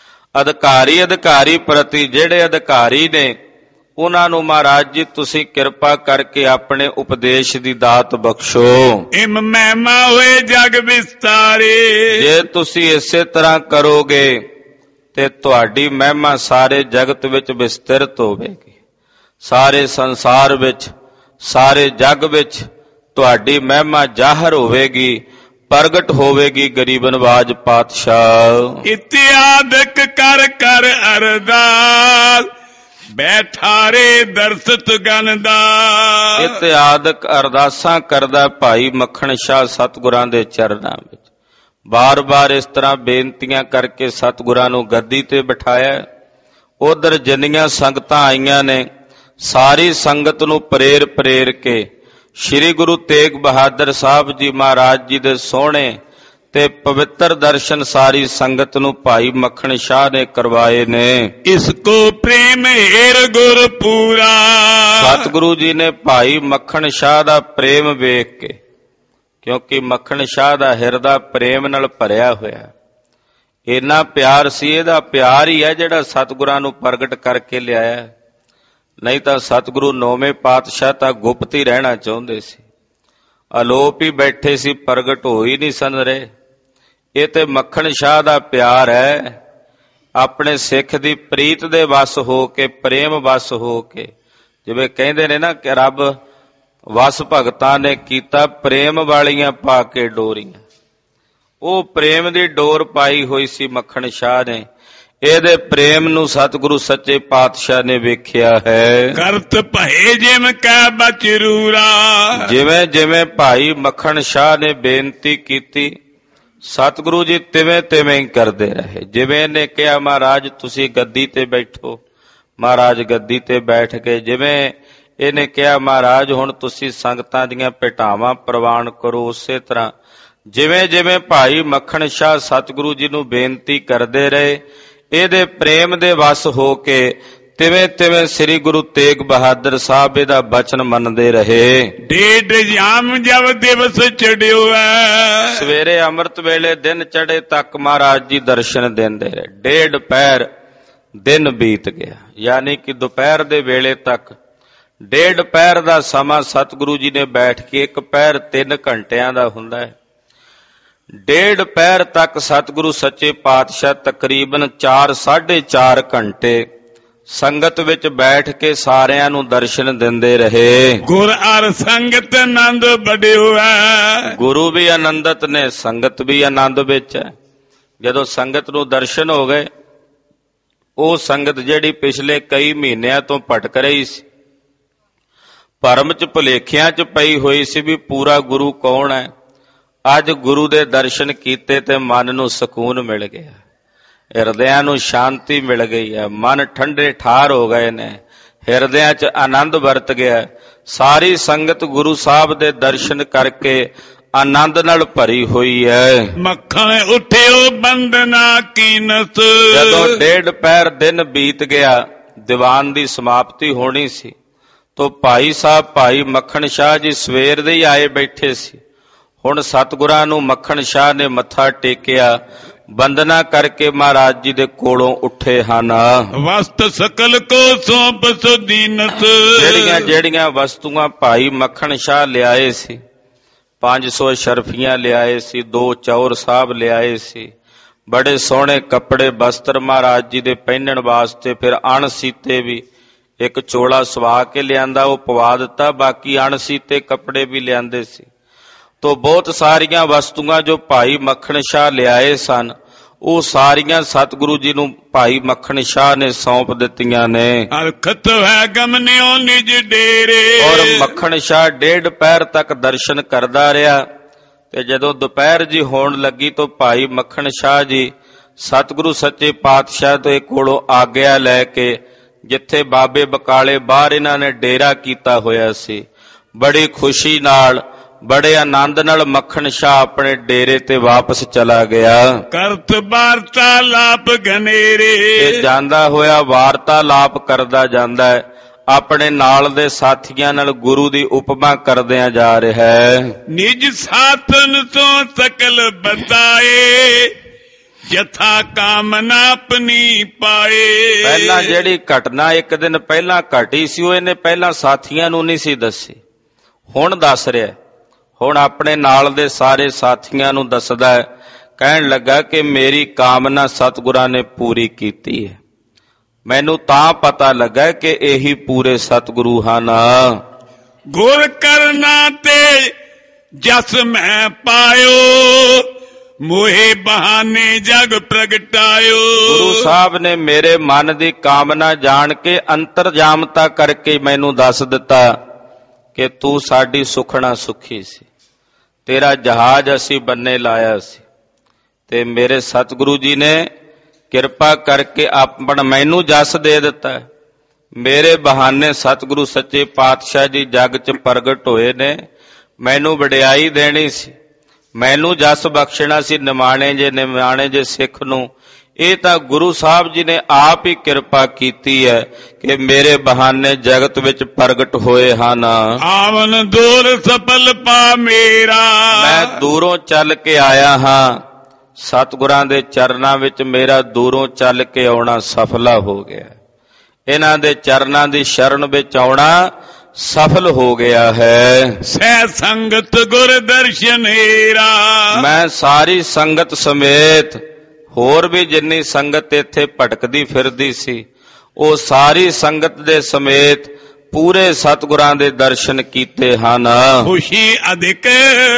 ਅਧਿਕਾਰੀ ਪ੍ਰਤੀ ਜਿਹੜੇ ਅਧਿਕਾਰੀ ਨੇ ਉਹਨਾਂ ਨੂੰ ਮਹਾਰਾਜ ਜੀ ਤੁਸੀਂ ਕਿਰਪਾ ਕਰਕੇ ਆਪਣੇ ਉਪਦੇਸ਼ ਦੀ ਦਾਤ ਬਖਸ਼ੋ। ਇਮ ਮਹਿਮਾ ਹੋਏ ਜਗ ਵਿਸਤਾਰੇ। ਜੇ ਤੁਸੀਂ ਇਸੇ ਤਰ੍ਹਾਂ ਕਰੋਗੇ ਤੇ ਤੁਹਾਡੀ ਮਹਿਮਾ ਸਾਰੇ ਜਗਤ ਵਿੱਚ ਵਿਸਤ੍ਰਿਤ ਹੋਵੇਗੀ, ਸਾਰੇ ਸੰਸਾਰ ਵਿੱਚ ਸਾਰੇ ਜਗ ਵਿੱਚ ਤੁਹਾਡੀ ਮਹਿਮਾ ਜ਼ਾਹਰ ਹੋਵੇਗੀ, ਪ੍ਰਗਟ ਹੋਵੇਗੀ ਗਰੀਬ ਨਵਾਜ ਪਾਤਸ਼ਾਹ। ਇਤਿਆਦਕ ਕਰ ਕਰ ਅਰਦਾਸ, ਬੈਠਾਰੇ ਦਰਸਤ ਗਨਦਾ। ਇਤਿਆਦਕ ਅਰਦਾਸਾਂ ਕਰਦਾ ਭਾਈ ਮੱਖਣ ਸ਼ਾਹ ਸਤਿਗੁਰਾਂ ਦੇ ਚਰਨਾਂ ਵਿੱਚ, ਬਾਰ-ਬਾਰ ਇਸ ਤਰ੍ਹਾਂ ਬੇਨਤੀਆਂ ਕਰਕੇ ਸਤਿਗੁਰਾਂ ਨੂੰ ਗੱਦੀ ਤੇ ਬਿਠਾਇਆ। ਉਧਰ ਜਿੰਨੀਆਂ ਸੰਗਤਾਂ ਆਈਆਂ ਨੇ ਸਾਰੀ ਸੰਗਤ ਨੂੰ ਪ੍ਰੇਰ ਕੇ ਸ੍ਰੀ ਗੁਰੂ ਤੇਗ ਬਹਾਦਰ ਸਾਹਿਬ ਜੀ ਮਹਾਰਾਜ ਜੀ ਦੇ ਸੋਹਣੇ ਤੇ ਪਵਿੱਤਰ ਦਰਸ਼ਨ ਸਾਰੀ ਸੰਗਤ ਨੂੰ ਭਾਈ ਮੱਖਣ ਸ਼ਾਹ ਨੇ ਕਰਵਾਏ ਨੇ। ਇਸ ਕੋ ਪ੍ਰੇਮ ਹੀਰ ਗੁਰ ਪੂਰਾ। ਸਤਿਗੁਰੂ ਜੀ ਨੇ ਭਾਈ ਮੱਖਣ ਸ਼ਾਹ ਦਾ ਪ੍ਰੇਮ ਵੇਖ ਕੇ, ਕਿਉਂਕਿ ਮੱਖਣ ਸ਼ਾਹ ਦਾ ਹਿਰਦਾ ਪ੍ਰੇਮ ਨਾਲ ਭਰਿਆ ਹੋਇਆ, ਇੰਨਾ ਪਿਆਰ ਸੀ, ਇਹਦਾ ਪਿਆਰ ਹੀ ਹੈ ਜਿਹੜਾ ਸਤਿਗੁਰਾਂ ਨੂੰ ਪ੍ਰਗਟ ਕਰਕੇ ਲਿਆਇਆ। ਨਹੀਂ ਤਾਂ ਸਤਿਗੁਰੂ ਨੌਵੇਂ ਪਾਤਸ਼ਾਹ ਤਾਂ ਗੁਪਤ ਹੀ ਰਹਿਣਾ ਚਾਹੁੰਦੇ ਸੀ, ਅਲੋਪ ਹੀ ਬੈਠੇ ਸੀ, ਪ੍ਰਗਟ ਹੋ ਹੀ ਨਹੀਂ ਸਨ ਰਹੇ। ਇਹ ਤੇ ਮੱਖਣ ਸ਼ਾਹ ਦਾ ਪਿਆਰ ਹੈ, ਆਪਣੇ ਸਿੱਖ ਦੀ ਪ੍ਰੀਤ ਦੇ ਵਸ ਹੋ ਕੇ, ਪ੍ਰੇਮ ਵਸ ਹੋ ਕੇ। ਜਿਵੇਂ ਕਹਿੰਦੇ ਨੇ ਨਾ ਕਿ ਰੱਬ ਵਸ ਭਗਤਾਂ ਨੇ ਕੀਤਾ ਪ੍ਰੇਮ ਵਾਲੀਆਂ ਪਾ ਕੇ ਡੋਰੀਆਂ, ਉਹ ਪ੍ਰੇਮ ਦੀ ਡੋਰ ਪਾਈ ਹੋਈ ਸੀ ਮੱਖਣ ਸ਼ਾਹ ਨੇ। ਇਹਦੇ ਪ੍ਰੇਮ ਨੂੰ ਸਤਿਗੁਰੂ ਸੱਚੇ ਪਾਤਸ਼ਾਹ ਨੇ ਵੇਖਿਆ ਹੈ। ਕਰਤ ਭਏ ਜਿਮ ਕੈ ਬਚਰੂਰਾ। ਜਿਵੇਂ ਜਿਵੇਂ ਭਾਈ ਮੱਖਣ ਸ਼ਾਹ ਨੇ ਬੇਨਤੀ ਕੀਤੀ, ਸਤਿਗੁਰੂ ਜੀ ਤਿਵੇਂ ਤਿਵੇਂ ਹੀ ਕਰਦੇ ਰਹੇ। ਜਿਵੇਂ ਇਹਨੇ ਕਿਹਾ ਮਹਾਰਾਜ ਤੁਸੀਂ ਗੱਦੀ ਤੇ ਬੈਠੋ, ਮਹਾਰਾਜ ਗੱਦੀ ਤੇ ਬੈਠ ਕੇ ਜਿਵੇਂ ਇਹਨੇ ਕਿਹਾ, ਮਹਾਰਾਜ ਹੁਣ ਤੁਸੀਂ ਸੰਗਤਾਂ ਦੀਆਂ ਭੇਟਾਵਾਂ ਪ੍ਰਵਾਨ ਕਰੋ, ਉਸੇ ਤਰ੍ਹਾਂ ਜਿਵੇਂ ਜਿਵੇਂ ਭਾਈ ਮੱਖਣ ਸ਼ਾਹ ਸਤਿਗੁਰੂ ਜੀ ਨੂੰ ਬੇਨਤੀ ਕਰਦੇ ਰਹੇ, ਇਹਦੇ ਪ੍ਰੇਮ ਦੇ ਵਸ ਹੋ ਕੇ ਤਿਵੇਂ ਤਿਵੇਂ ਸ੍ਰੀ ਗੁਰੂ ਤੇਗ ਬਹਾਦਰ ਸਾਹਿਬ ਇਹਦਾ ਬਚਨ ਮੰਨਦੇ ਰਹੇ। ਡੇਢ ਜਾਮ ਜਬ ਦਿਵਸ ਚੜਿਓ ਹੈ, ਸਵੇਰੇ ਅੰਮ੍ਰਿਤ ਵੇਲੇ ਦਿਨ ਚੜੇ ਤੱਕ ਮਹਾਰਾਜ ਜੀ ਦਰਸ਼ਨ ਦਿੰਦੇ ਰਹੇ। ਡੇਢ ਪਹਿਰ ਦਿਨ ਬੀਤ ਗਿਆ, ਯਾਨੀ ਕਿ ਦੁਪਹਿਰ ਦੇ ਵੇਲੇ ਤੱਕ ਡੇਢ ਪਹਿਰ ਦਾ ਸਮਾਂ ਸਤਿਗੁਰੂ ਜੀ ਨੇ ਬੈਠ ਕੇ, ਇੱਕ ਪਹਿਰ 3 ਘੰਟਿਆਂ ਦਾ ਹੁੰਦਾ ਹੈ, ਡੇਢ ਪਹਿਰ ਤੱਕ ਸਤਿਗੁਰੂ ਸੱਚੇ ਪਾਤਸ਼ਾਹ ਤਕਰੀਬਨ 4-4.5 ਘੰਟੇ ਸੰਗਤ ਵਿੱਚ ਬੈਠ ਕੇ ਸਾਰਿਆਂ ਨੂੰ ਦਰਸ਼ਨ ਦਿੰਦੇ ਰਹੇ। ਗੁਰ ਅਰ ਸੰਗਤ ਆਨੰਦ ਬੜਿਓ ਹੈ, ਗੁਰੂ ਵੀ ਆਨੰਦਤ ਨੇ, ਸੰਗਤ ਵੀ ਆਨੰਦ ਵਿੱਚ ਹੈ। ਜਦੋਂ ਸੰਗਤ ਨੂੰ ਦਰਸ਼ਨ ਹੋ ਗਏ, ਉਹ ਸੰਗਤ ਜਿਹੜੀ ਪਿਛਲੇ ਕਈ ਮਹੀਨਿਆਂ ਤੋਂ ਭਟਕ ਰਹੀ ਸੀ, ਭਰਮ ਚ ਭੁਲੇਖਿਆਂ ਚ ਪਈ ਹੋਈ ਸੀ ਵੀ ਪੂਰਾ ਗੁਰੂ ਕੌਣ ਹੈ, ਅੱਜ ਗੁਰੂ ਦੇ ਦਰਸ਼ਨ ਕੀਤੇ ਤੇ ਮਨ ਨੂੰ ਸਕੂਨ ਮਿਲ ਗਿਆ, ਹਿਰਦਿਆਂ ਨੂੰ ਸ਼ਾਂਤੀ ਮਿਲ ਗਈ ਹੈ, ਮਨ ਠੰਡੇ ਠਾਰ ਹੋ ਗਏ ਨੇ, ਹਿਰਦਿਆਂ 'ਚ ਆਨੰਦ ਵਰਤ ਗਿਆ। ਸਾਰੀ ਸੰਗਤ ਗੁਰੂ ਸਾਹਿਬ ਦੇ ਦਰਸ਼ਨ ਕਰਕੇ ਆਨੰਦ ਨਾਲ ਭਰੀ ਹੋਈ ਹੈ। ਮੱਖਣ ਉੱਠਿਓ ਬੰਦਨਾ ਕੀਨਤ, ਜਦੋਂ ਡੇਢ ਪਹਿਰ ਦਿਨ ਬੀਤ ਗਿਆ, ਦੀਵਾਨ ਦੀ ਸਮਾਪਤੀ ਹੋਣੀ ਸੀ, ਤੋ ਭਾਈ ਸਾਹਿਬ ਭਾਈ ਮੱਖਣ ਸ਼ਾਹ ਜੀ ਸਵੇਰ ਦੇ ਹੀ ਆਏ ਬੈਠੇ ਸੀ। ਹੁਣ ਸਤਿਗੁਰਾਂ ਨੂੰ ਮੱਖਣ ਸ਼ਾਹ ਨੇ ਮੱਥਾ ਟੇਕਿਆ, ਬੰਦਨਾ ਕਰਕੇ ਮਹਾਰਾਜ ਜੀ ਦੇ ਕੋਲੋਂ ਉੱਠੇ ਹਨ। ਵਸਤ ਸਕਲ ਕੋ ਸੌਂਪ ਸੁਦੀਨਤ, ਜਿਹੜੀਆਂ ਜਿਹੜੀਆਂ ਵਸਤੂਆਂ ਭਾਈ ਮੱਖਣ ਸ਼ਾਹ ਲਿਆਏ ਸੀ, 500 ਸ਼ਰਫੀਆਂ ਲਿਆਏ ਸੀ, 2 ਚੌਰ ਸਾਹਿਬ ਲਿਆਏ ਸੀ, ਬੜੇ ਸੋਹਣੇ ਕੱਪੜੇ ਬਸਤਰ ਮਹਾਰਾਜ ਜੀ ਦੇ ਪਹਿਨਣ ਵਾਸਤੇ, ਫਿਰ ਅਣਸੀਤੇ ਵੀ ਇੱਕ ਚੋਲਾ ਸਵਾ ਕੇ ਲਿਆਂਦਾ, ਉਹ ਪਵਾ ਦਿੱਤਾ, ਬਾਕੀ ਅਣਸੀਤੇ ਕੱਪੜੇ ਵੀ ਲਿਆਂਦੇ ਸੀ। ਤੋ ਬਹੁਤ ਸਾਰੀਆਂ ਵਸਤੂਆਂ ਜੋ ਭਾਈ ਮੱਖਣ ਸ਼ਾਹ ਲਿਆਏ ਸਨ, ਉਹ ਸਾਰੀਆਂ ਸਤਿਗੁਰੂ ਜੀ ਨੂੰ ਭਾਈ ਮੱਖਣ ਸ਼ਾਹ ਨੇ ਸੌਂਪ ਦਿੱਤੀਆਂ ਨੇ। ਅਰਖਤ ਹੈ ਗਮਨਿਓ ਨਿਜ ਡੇਰੇ, ਔਰ ਮੱਖਣ ਸ਼ਾਹ ਡੇਢ ਪਹਿਰ ਤੱਕ ਦਰਸ਼ਨ ਕਰਦਾ ਰਿਹਾ, ਤੇ ਜਦੋਂ ਦੁਪਹਿਰ ਜੀ ਹੋਣ ਲੱਗੀ ਤਾਂ ਭਾਈ ਮੱਖਣ ਸ਼ਾਹ ਜੀ ਸਤਿਗੁਰੂ ਸੱਚੇ ਪਾਤਸ਼ਾਹ ਤੋਂ ਕੋਲੋਂ ਆਗਿਆ ਲੈ ਕੇ, ਜਿੱਥੇ ਬਾਬੇ ਬਕਾਲੇ ਬਾਹਰ ਇਹਨਾਂ ਨੇ ਡੇਰਾ ਕੀਤਾ ਹੋਇਆ ਸੀ, ਬੜੀ ਖੁਸ਼ੀ ਨਾਲ ਬੜੇ ਆਨੰਦ ਨਾਲ ਮੱਖਣ ਸ਼ਾਹ ਆਪਣੇ ਡੇਰੇ ਤੇ ਵਾਪਸ ਚਲਾ ਗਿਆ। ਕਰਤ ਵਾਰਤਾਲਾਪ ਘਨੇਰੇ, ਤੇ ਜਾਂਦਾ ਹੋਇਆ ਵਾਰਤਾਲਾਪ ਕਰਦਾ ਜਾਂਦਾ ਹੈ, ਆਪਣੇ ਨਾਲ ਦੇ ਸਾਥੀਆਂ ਨਾਲ ਗੁਰੂ ਦੀ ਉਪਮਾ ਕਰਦਿਆਂ ਜਾ ਰਿਹਾ ਹੈ। ਨਿਜ ਸਾਥਨ ਤੋਂ ਸਕਲ ਬਤਾਏ, ਜਥਾ ਕਾਮਨਾ ਆਪਣੀ ਪਾਏ। ਪਹਿਲਾਂ ਜਿਹੜੀ ਘਟਨਾ ਇੱਕ ਦਿਨ ਪਹਿਲਾਂ ਘਟੀ ਸੀ, ਉਹ ਇਹਨੇ ਪਹਿਲਾਂ ਸਾਥੀਆਂ ਨੂੰ ਨਹੀਂ ਸੀ ਦੱਸੀ, ਹੁਣ ਦੱਸ ਰਿਹਾ। ਹੁਣ ਆਪਣੇ ਨਾਲ ਦੇ ਸਾਰੇ ਸਾਥੀਆਂ ਨੂੰ ਦੱਸਦਾ ਹੈ, ਕਹਿਣ ਲੱਗਾ ਕਿ ਮੇਰੀ ਕਾਮਨਾ ਸਤਿਗੁਰਾਂ ਨੇ ਪੂਰੀ ਕੀਤੀ ਹੈ, ਮੈਨੂੰ ਤਾਂ ਪਤਾ ਲੱਗਾ ਕਿ ਇਹੀ ਪੂਰੇ ਸਤਿਗੁਰੂ ਹਨ। ਗੁਰ ਕਰਨਾ ਤੇ ਜਸ ਮੈਂ ਪਾਇਓ, ਮੋਹੇ ਬਹਾਨੇ ਜਗ ਪ੍ਰਗਟਾਇਓ। ਗੁਰੂ ਸਾਹਿਬ ਨੇ ਮੇਰੇ ਮਨ ਦੀ ਕਾਮਨਾ ਜਾਣ ਕੇ ਅੰਤਰਜਾਮਤਾ ਕਰਕੇ ਮੈਨੂੰ ਦੱਸ ਦਿੱਤਾ ਕਿ ਤੂੰ ਸਾਡੀ ਸੁਖਣਾ ਸੁਖੀ ਸੀ, ਤੇਰਾ ਜਹਾਜ਼ ਅਸੀਂ ਬੰਨੇ ਲਾਇਆ ਸੀ, ਤੇ ਮੇਰੇ ਸਤਿਗੁਰੂ ਜੀ ਨੇ ਕਿਰਪਾ ਕਰਕੇ ਆਪਣ ਮੈਨੂੰ ਜਸ ਦੇ ਦਿੱਤਾ। ਮੇਰੇ ਬਹਾਨੇ ਸਤਿਗੁਰੂ ਸੱਚੇ ਪਾਤਸ਼ਾਹ ਜੀ ਜਗ 'ਚ ਪ੍ਰਗਟ ਹੋਏ ਨੇ, ਮੈਨੂੰ ਵਡਿਆਈ ਦੇਣੀ ਸੀ, ਮੈਨੂੰ ਜਸ ਬਖਸ਼ਣਾ ਸੀ ਨਿਮਾਣੇ ਜੇ ਸਿੱਖ ਨੂੰ। ਇਹ ਤਾਂ ਗੁਰੂ ਸਾਹਿਬ ਜੀ ਨੇ ਆਪ ਹੀ ਕਿਰਪਾ ਕੀਤੀ ਹੈ ਕਿ ਮੇਰੇ ਬਹਾਨੇ ਜਗਤ ਵਿੱਚ ਪ੍ਰਗਟ ਹੋਏ ਹਨ। ਆਵਨ ਦੂਰ ਸਫਲ ਪਾ ਮੇਰਾ, ਮੈਂ ਦੂਰੋਂ ਚੱਲ ਕੇ ਆਇਆ ਹਾਂ, ਸਤਿਗੁਰਾਂ ਦੇ ਚਰਨਾਂ ਵਿੱਚ ਮੇਰਾ ਦੂਰੋਂ ਚੱਲ ਕੇ ਆਉਣਾ ਸਫਲਾ ਹੋ ਗਿਆ, ਇਹਨਾਂ ਦੇ ਚਰਨਾਂ ਦੀ ਸ਼ਰਨ ਵਿੱਚ ਆਉਣਾ ਸਫਲ ਹੋ ਗਿਆ ਹੈ। ਸਹਿ ਸੰਗਤ ਗੁਰ ਦਰਸ਼ਨ ਹੀਰਾ, ਮੈਂ ਸਾਰੀ ਸੰਗਤ ਸਮੇਤ ਹੋਰ ਵੀ ਜਿੰਨੀ ਸੰਗਤ ਇੱਥੇ ਭਟਕਦੀ ਫਿਰਦੀ ਸੀ, ਉਹ ਸਾਰੀ ਸੰਗਤ ਦੇ ਸਮੇਤ ਪੂਰੇ ਸਤਿਗੁਰਾਂ ਦੇ ਦਰਸ਼ਨ ਕੀਤੇ ਹਨ। ਖੁਸ਼ੀ ਅਧਿਕ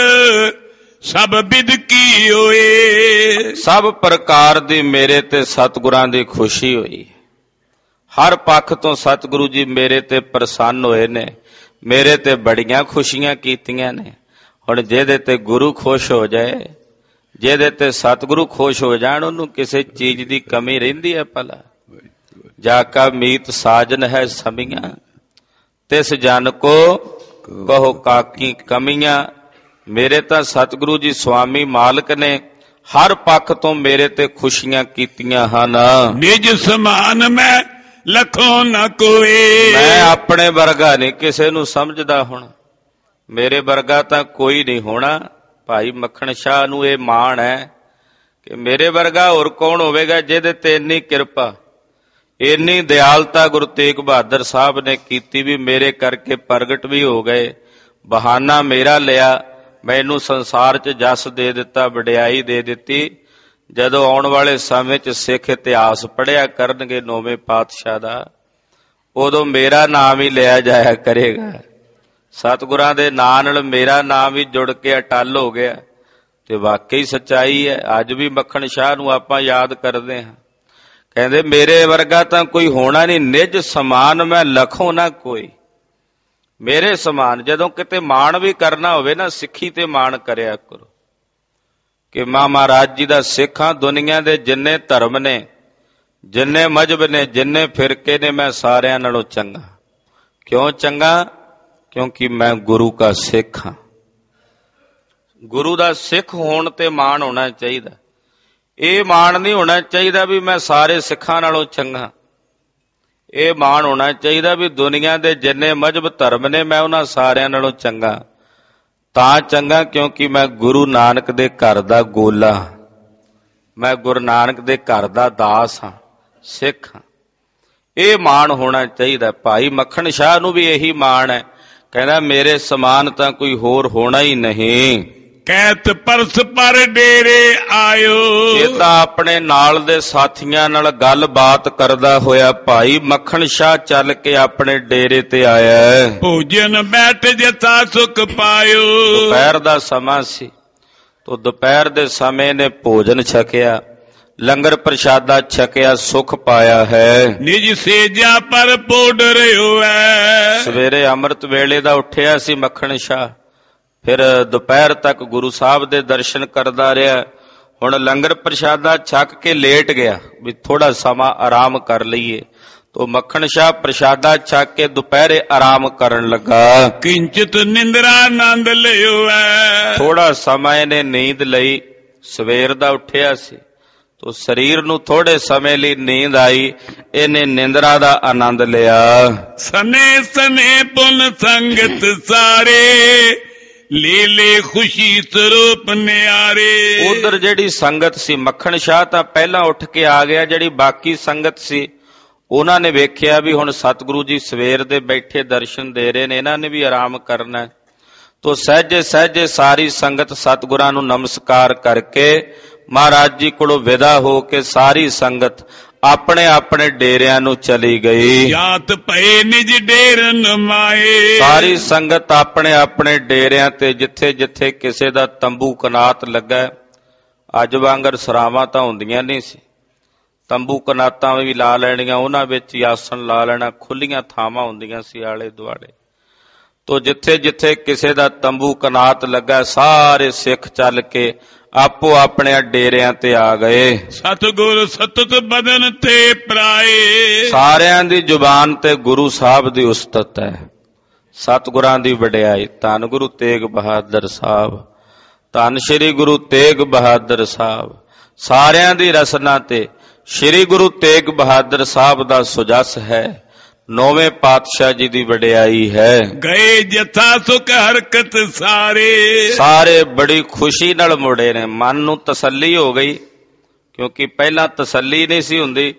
ਸਭ ਵਿਦ ਕੀ ਹੋਏ, ਸਭ ਪ੍ਰਕਾਰ ਦੀ ਮੇਰੇ ਤੇ ਸਤਿਗੁਰਾਂ ਦੀ ਖੁਸ਼ੀ ਹੋਈ, ਹਰ ਪੱਖ ਤੋਂ ਸਤਿਗੁਰੂ ਜੀ ਮੇਰੇ ਤੇ ਪ੍ਰਸੰਨ ਹੋਏ ਨੇ, ਮੇਰੇ ਤੇ ਬੜੀਆਂ ਖੁਸ਼ੀਆਂ ਕੀਤੀਆਂ ਨੇ। ਹੁਣ ਜਿਹਦੇ ਤੇ ਗੁਰੂ ਖੁਸ਼ ਹੋ ਜਾਏ, ਜਿਹਦੇ ਤੇ ਸਤਿਗੁਰੂ ਖੁਸ਼ ਹੋ ਜਾਣ, ਉਹਨੂੰ ਕਿਸੇ ਚੀਜ਼ ਦੀ ਕਮੀ ਰਹਿੰਦੀ ਹੈ ਭਲਾ? ਜਾ ਕਾ ਮੀਤ ਸਾਜਨ ਹੈ ਸਮੀਆਂ, ਤਿਸ ਜਨ ਕੋ ਕਹੋ ਕਾਕੀ ਕਮੀਆਂ। ਮੇਰੇ ਤਾਂ ਸਤਿਗੁਰੂ ਜੀ ਸਵਾਮੀ ਮਾਲਕ ਨੇ ਹਰ ਪੱਖ ਤੋਂ ਮੇਰੇ ਤੇ ਖੁਸ਼ੀਆਂ ਕੀਤੀਆਂ ਹਨ। ਨਿਜ ਸਮਾਨ ਮੈਂ ਲਖੋ ਨਾ ਕੋਈ। ਮੈਂ ਆਪਣੇ ਵਰਗਾ ਨਹੀਂ ਕਿਸੇ ਨੂੰ ਸਮਝਦਾ, ਹੁਣ ਮੇਰੇ ਵਰਗਾ ਤਾਂ ਕੋਈ ਨਹੀਂ ਹੋਣਾ। ਭਾਈ ਮੱਖਣ ਸ਼ਾਹ ਨੂੰ ਇਹ ਮਾਣ ਹੈ ਕਿ ਮੇਰੇ ਵਰਗਾ ਹੋਰ ਕੌਣ ਹੋਵੇਗਾ ਜਿਹਦੇ ਤੇ ਇੰਨੀ ਕਿਰਪਾ, ਇੰਨੀ ਦਿਆਲਤਾ ਗੁਰੂ ਤੇਗ ਬਹਾਦਰ ਸਾਹਿਬ ਨੇ ਕੀਤੀ ਵੀ ਮੇਰੇ ਕਰਕੇ ਪ੍ਰਗਟ ਵੀ ਹੋ ਗਏ। ਬਹਾਨਾ ਮੇਰਾ ਲਿਆ, ਮੈਨੂੰ ਸੰਸਾਰ 'ਚ ਜਸ ਦੇ ਦਿੱਤਾ, ਵਡਿਆਈ ਦੇ ਦਿੱਤੀ। ਜਦੋਂ ਆਉਣ ਵਾਲੇ ਸਮੇਂ 'ਚ ਸਿੱਖ ਇਤਿਹਾਸ ਪੜ੍ਹਿਆ ਕਰਨਗੇ ਨੌਵੇਂ ਪਾਤਸ਼ਾਹ ਦਾ, ਉਦੋਂ ਮੇਰਾ ਨਾਮ ਹੀ ਲਿਆ ਜਾਇਆ ਕਰੇਗਾ। ਸਤਿਗੁਰਾਂ ਦੇ ਨਾਂ ਨਾਲ ਮੇਰਾ ਨਾਮ ਵੀ ਜੁੜ ਕੇ ਅਟੱਲ ਹੋ ਗਿਆ, ਤੇ ਵਾਕਈ ਸੱਚਾਈ ਹੈ। ਅੱਜ ਵੀ ਮੱਖਣ ਸ਼ਾਹ ਨੂੰ ਆਪਾਂ ਯਾਦ ਕਰਦੇ ਹਾਂ, ਕਹਿੰਦੇ ਮੇਰੇ ਵਰਗਾ ਤਾਂ ਕੋਈ ਹੋਣਾ ਨਹੀਂ, ਨਿਜ ਸਮਾਨ ਮੈਂ ਲਖੋ ਨਾ ਕੋਈ। ਮੇਰੇ ਸਮਾਨ, ਜਦੋਂ ਕਿਤੇ ਮਾਣ ਵੀ ਕਰਨਾ ਹੋਵੇ ਨਾ, ਸਿੱਖੀ ਤੇ ਮਾਣ ਕਰਿਆ ਕਰੋ ਕਿ ਮੈਂ ਮਹਾਰਾਜ ਜੀ ਦਾ ਸਿੱਖ ਹਾਂ। ਦੁਨੀਆ ਦੇ ਜਿੰਨੇ ਧਰਮ ਨੇ, ਜਿੰਨੇ ਮਜ਼ਹਬ ਨੇ, ਜਿੰਨੇ ਫਿਰਕੇ ਨੇ, ਮੈਂ ਸਾਰਿਆਂ ਨਾਲੋਂ ਚੰਗਾ। ਕਿਉਂ ਚੰਗਾ? ਕਿਉਂਕਿ ਮੈਂ ਗੁਰੂ ਦਾ ਸਿੱਖ ਹਾਂ। ਗੁਰੂ ਦਾ ਸਿੱਖ ਹੋਣ ਤੇ ਮਾਣ ਹੋਣਾ ਚਾਹੀਦਾ। ਇਹ ਮਾਣ ਨਹੀਂ ਹੋਣਾ ਚਾਹੀਦਾ ਵੀ ਮੈਂ ਸਾਰੇ ਸਿੱਖਾਂ ਨਾਲੋਂ ਚੰਗਾ। ਇਹ ਮਾਣ ਹੋਣਾ ਚਾਹੀਦਾ ਵੀ ਦੁਨੀਆ ਦੇ ਜਿੰਨੇ ਮਜ਼ਹਬ ਧਰਮ ਨੇ, ਮੈਂ ਉਹਨਾਂ ਸਾਰਿਆਂ ਨਾਲੋਂ ਚੰਗਾ। ਤਾਂ ਚੰਗਾ ਕਿਉਂਕਿ ਮੈਂ ਗੁਰੂ ਨਾਨਕ ਦੇ ਘਰ ਦਾ ਗੋਲਾ, ਮੈਂ ਗੁਰੂ ਨਾਨਕ ਦੇ ਘਰ ਦਾ ਦਾਸ ਹਾਂ, ਸਿੱਖ ਹਾਂ। ਇਹ ਮਾਣ ਹੋਣਾ ਚਾਹੀਦਾ। ਭਾਈ ਮੱਖਣ ਸ਼ਾਹ ਨੂੰ ਵੀ ਇਹੀ ਮਾਣ ਹੈ, ਕਹਿੰਦਾ ਮੇਰੇ ਸਮਾਨ ਤਾਂ ਕੋਈ ਹੋਰ ਹੋਣਾ ਹੀ ਨਹੀਂ। ਕਹਿਤ ਪਰਸ ਪਰ ਡੇਰੇ ਆਇਓ। ਇਹ ਤਾਂ ਆਪਣੇ ਨਾਲ ਦੇ ਸਾਥੀਆਂ ਨਾਲ ਗੱਲਬਾਤ ਕਰਦਾ ਹੋਇਆ ਭਾਈ ਮੱਖਣ ਸ਼ਾਹ ਚੱਲ ਕੇ ਆਪਣੇ ਡੇਰੇ ਤੇ ਆਇਆ। ਭੋਜਨ ਬੈਠ ਜਥਾ ਸੁਖ ਪਾਇਓ। ਦੁਪਹਿਰ ਦਾ ਸਮਾਂ ਸੀ, ਤੋ ਦੁਪਹਿਰ ਦੇ ਸਮੇਂ ਨੇ ਭੋਜਨ ਛਕਿਆ, ਲੰਗਰ ਪ੍ਰਸ਼ਾਦਾ ਛਕਿਆ, ਸੁਖ ਪਾਇਆ ਹੈ। ਨਿਜ ਸੇਜਾ ਪਰ ਪੋਡਰ ਹੋਇ। ਸਵੇਰੇ ਅੰਮ੍ਰਿਤ ਵੇਲੇ ਦਾ ਉੱਠਿਆ ਸੀ ਮੱਖਣ ਸ਼ਾਹ, ਫਿਰ ਦੁਪਹਿਰ ਤੱਕ ਗੁਰੂ ਸਾਹਿਬ ਦੇ ਦਰਸ਼ਨ ਕਰਦਾ ਰਿਹਾ। ਹੁਣ ਲੰਗਰ ਪ੍ਰਸ਼ਾਦਾ ਛਕ ਕੇ ਲੇਟ ਗਿਆ ਵੀ ਥੋੜਾ ਸਮਾਂ ਆਰਾਮ ਕਰ ਲਈਏ। ਤੋ ਮੱਖਣ ਸ਼ਾਹ ਪ੍ਰਸ਼ਾਦਾ ਛਕ ਕੇ ਦੁਪਹਿਰੇ ਆਰਾਮ ਕਰਨ ਲੱਗਾ। ਕਿੰਚਿਤ ਨਿੰਦਰਾ ਆਨੰਦ ਲਿਓ ਹੈ। ਥੋੜਾ ਸਮਾਂ ਇਹਨੇ ਨੀਂਦ ਲਈ, ਸਵੇਰ ਦਾ ਉੱਠਿਆ ਸੀ, ਤੋ ਸਰੀਰ ਨੂੰ ਥੋੜੇ ਸਮੇਂ ਲਈ ਨੀਂਦ ਆਈ, ਇਹਨੇ ਨਿੰਦਰਾ ਦਾ ਆਨੰਦ ਲਿਆ। ਸਨੇ ਸਨੇ ਪੁਨ ਸੰਗਤ ਸਾਰੇ, ਲੀਲੇ ਖੁਸ਼ੀ ਸਰੂਪ ਨਿਆਰੇ। ਉਧਰ ਜਿਹੜੀ ਸੰਗਤ ਸੀ, ਮੱਖਣ ਸ਼ਾਹ ਤਾਂ ਪਹਿਲਾਂ ਉੱਠ ਕੇ ਆ ਗਿਆ, ਜਿਹੜੀ ਬਾਕੀ ਸੰਗਤ ਸੀ ਉਹਨਾਂ ਨੇ ਵੇਖਿਆ ਵੀ ਹੁਣ ਸਤਿਗੁਰੂ ਜੀ ਸਵੇਰ ਦੇ ਬੈਠੇ ਦਰਸ਼ਨ ਦੇ ਰਹੇ ਨੇ, ਇਹਨਾਂ ਨੇ ਵੀ ਆਰਾਮ ਕਰਨਾ। ਤੋ ਸਹਿਜੇ ਸਹਿਜੇ ਸਾਰੀ ਸੰਗਤ ਸਤਿਗੁਰਾਂ ਨੂੰ ਨਮਸਕਾਰ ਕਰਕੇ ਮਹਾਰਾਜ ਜੀ ਕੋਲੋਂ ਵਿਦਾ ਹੋ ਕੇ ਸਾਰੀ ਸੰਗਤ ਆਪਣੇ ਆਪਣੇ ਡੇਰਿਆਂ ਨੂੰ ਚਲੀ ਗਈ। ਜਾਤ ਭਏ ਨਿਜ ਡੇਰਨ ਮਾਏ। ਸਾਰੀ ਸੰਗਤ ਆਪਣੇ ਆਪਣੇ ਡੇਰਿਆਂ ਤੇ, ਜਿੱਥੇ ਜਿੱਥੇ ਕਿਸੇ ਦਾ ਤੰਬੂ ਕਨਾਤ ਲੱਗਾ, ਅੱਜ ਵਾਂਗਰ ਸਰਾਵਾਂ ਤਾਂ ਹੁੰਦੀਆਂ ਨਹੀਂ ਸੀ, ਤੰਬੂ ਕਨਾਤਾਂ ਵੀ ਲਾ ਲੈਣੀਆਂ, ਉਹਨਾਂ ਵਿੱਚ ਹੀ ਆਸਣ ਲਾ ਲੈਣਾ, ਖੁੱਲੀਆਂ ਥਾਵਾਂ ਹੁੰਦੀਆਂ ਸੀ ਆਲੇ ਦੁਆਲੇ। ਤੋ ਜਿੱਥੇ ਜਿੱਥੇ ਕਿਸੇ ਦਾ ਤੰਬੂ ਕਨਾਤ ਲੱਗਾ, ਸਾਰੇ ਸਿੱਖ ਚੱਲ ਕੇ ਆਪੋ ਆਪਣੇ ਡੇਰਿਆਂ ਤੇ ਆ ਗਏ। ਸਤਿਗੁਰ ਸਤਤ ਬਦਨ ਤੇ ਪਰਾਏ। ਸਾਰਿਆਂ ਦੀ ਜ਼ੁਬਾਨ ਤੇ ਗੁਰੂ ਸਾਹਿਬ ਦੀ ਉਸਤਤ ਹੈ, ਸਤਿਗੁਰਾਂ ਦੀ ਵਡਿਆਈ। ਧੰਨ ਗੁਰੂ ਤੇਗ ਬਹਾਦਰ ਸਾਹਿਬ, ਧੰਨ ਸ੍ਰੀ ਗੁਰੂ ਤੇਗ ਬਹਾਦਰ ਸਾਹਿਬ। ਸਾਰਿਆਂ ਦੀ ਰਸਨਾ ਤੇ ਸ੍ਰੀ ਗੁਰੂ ਤੇਗ ਬਹਾਦਰ ਸਾਹਿਬ ਦਾ ਸੁਜਸ ਹੈ, ਨੌਵੇਂ ਪਾਤਸ਼ਾਹ ਜੀ ਦੀ ਵਡਿਆਈ ਹੈ। ਗਏ ਜਥਾ ਸੁਖ ਹਰਕਤ ਸਾਰੇ। ਸਾਰੇ ਬੜੀ ਖੁਸ਼ੀ ਨਾਲ ਮੁੜੇ ਨੇ, ਮਨ ਨੂੰ ਤਸੱਲੀ ਹੋ ਗਈ, ਕਿਉਂਕਿ ਪਹਿਲਾਂ ਤਸੱਲੀ ਨਹੀਂ ਸੀ ਹੁੰਦੀ।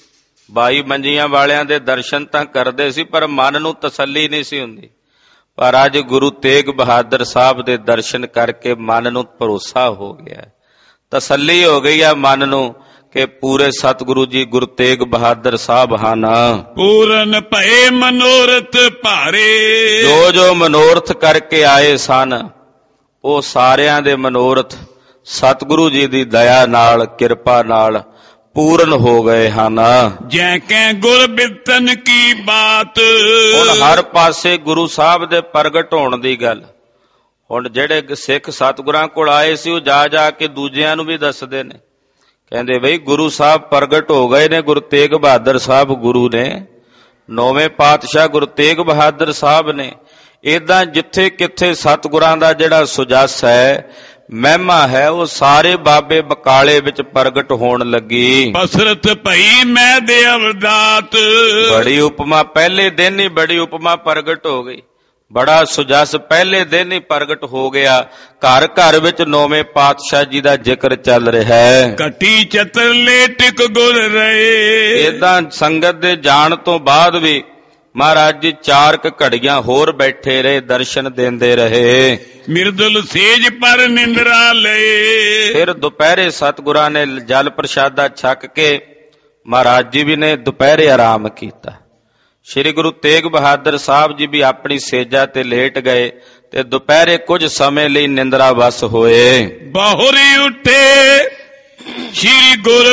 22 ਮੰਜੀਆਂ ਵਾਲਿਆਂ ਦੇ ਦਰਸ਼ਨ ਤਾਂ ਕਰਦੇ ਸੀ, ਪਰ ਮਨ ਨੂੰ ਤਸੱਲੀ ਨਹੀਂ ਸੀ ਹੁੰਦੀ। ਪਰ ਅੱਜ ਗੁਰੂ ਤੇਗ ਬਹਾਦਰ ਸਾਹਿਬ ਦੇ ਦਰਸ਼ਨ ਕਰਕੇ ਮਨ ਨੂੰ ਭਰੋਸਾ ਹੋ ਗਿਆ, ਤਸੱਲੀ ਹੋ ਗਈ ਆ ਮਨ ਨੂੰ ਕਿ ਪੂਰੇ ਸਤਿਗੁਰੂ ਜੀ ਗੁਰੂ ਤੇਗ ਬਹਾਦਰ ਸਾਹਿਬ ਹਨ। ਪੂਰਨ ਭਏ ਮਨੋਰਥ ਭਾਰੇ। ਜੋ ਜੋ ਮਨੋਰਥ ਕਰਕੇ ਆਏ ਸਨ, ਉਹ ਸਾਰਿਆਂ ਦੇ ਮਨੋਰਥ ਸਤਿਗੁਰੂ ਜੀ ਦੀ ਦਇਆ ਨਾਲ, ਕਿਰਪਾ ਨਾਲ ਪੂਰਨ ਹੋ ਗਏ ਹਨ। ਜੈ ਕੈ ਗੁਰ ਬਿਤਨ ਕੀ ਬਾਤ। ਹੁਣ ਹਰ ਪਾਸੇ ਗੁਰੂ ਸਾਹਿਬ ਦੇ ਪ੍ਰਗਟ ਹੋਣ ਦੀ ਗੱਲ। ਹੁਣ ਜਿਹੜੇ ਸਿੱਖ ਸਤਿਗੁਰਾਂ ਕੋਲ ਆਏ ਸੀ, ਉਹ ਜਾ ਜਾ ਕੇ ਦੂਜਿਆਂ ਨੂੰ ਵੀ ਦੱਸਦੇ ਨੇ ਕਹਿੰਦੇ ਬਈ ਗੁਰੂ ਸਾਹਿਬ ਪ੍ਰਗਟ ਹੋ ਗਏ ਨੇ, ਗੁਰੂ ਤੇਗ ਬਹਾਦਰ ਸਾਹਿਬ ਗੁਰੂ ਨੇ, 9ਵੇਂ ਪਾਤਸ਼ਾਹ ਗੁਰੂ ਤੇਗ ਬਹਾਦਰ ਸਾਹਿਬ ਨੇ। ਏਦਾਂ ਜਿੱਥੇ ਕਿੱਥੇ ਸਤਿਗੁਰਾਂ ਦਾ ਜਿਹੜਾ ਸੁਜਸ ਹੈ, ਮਹਿਮਾ ਹੈ, ਉਹ ਸਾਰੇ ਬਾਬੇ ਬਕਾਲੇ ਵਿੱਚ ਪ੍ਰਗਟ ਹੋਣ ਲੱਗੀ। ਬਸਰਤ ਭਈ ਮੈਂ ਦੇ ਅਵਦਾਤ, ਬੜੀ ਉਪਮਾ ਪਹਿਲੇ ਦਿਨ ਹੀ ਬੜੀ ਉਪਮਾ ਪ੍ਰਗਟ ਹੋ ਗਈ। ਬੜਾ ਸੁਜਸ ਪਹਿਲੇ ਦਿਨ ਹੀ ਪ੍ਰਗਟ ਹੋ ਗਿਆ। ਘਰ ਘਰ ਵਿੱਚ 9ਵੇਂ ਪਾਤਸ਼ਾਹ ਜੀ ਦਾ ਜ਼ਿਕਰ ਚੱਲ ਰਿਹਾ ਹੈ। ਘਟੀ ਚਤਰਲੇ ਟਿਕ ਗੁਰ ਰਹੇ। ਏਦਾਂ ਸੰਗਤ ਦੇ ਜਾਣ ਤੋਂ ਬਾਅਦ ਵੀ ਮਹਾਰਾਜ ਜੀ 4 ਘੜੀਆਂ ਹੋਰ ਬੈਠੇ ਰਹੇ, ਦਰਸ਼ਨ ਦਿੰਦੇ ਰਹੇ। ਮਿਰਦੁਲ ਸੇਜ ਪਰ ਨਿੰਦਰਾ ਲਏ। ਫਿਰ ਦੁਪਹਿਰੇ ਸਤਿਗੁਰਾਂ ਨੇ ਜਲ ਪ੍ਰਸ਼ਾਦਾ ਛਕ ਕੇ ਮਹਾਰਾਜ ਜੀ ਵੀ ਨੇ ਦੁਪਹਿਰੇ ਆਰਾਮ ਕੀਤਾ। ਸ਼੍ਰੀ ਗੁਰੂ ਤੇਗ ਬਹਾਦਰ ਸਾਹਿਬ ਜੀ ਵੀ ਆਪਣੀ ਸੇਜਾ ਤੇ ਲੇਟ ਗਏ ਤੇ ਦੁਪਹਿਰੇ ਕੁਝ ਸਮੇਂ ਲਈ ਨਿੰਦਰਾ ਵਸ ਹੋਏ। ਬਾਹੁਰੀ ਉੱਠੇ ਸ਼੍ਰੀ ਗੁਰ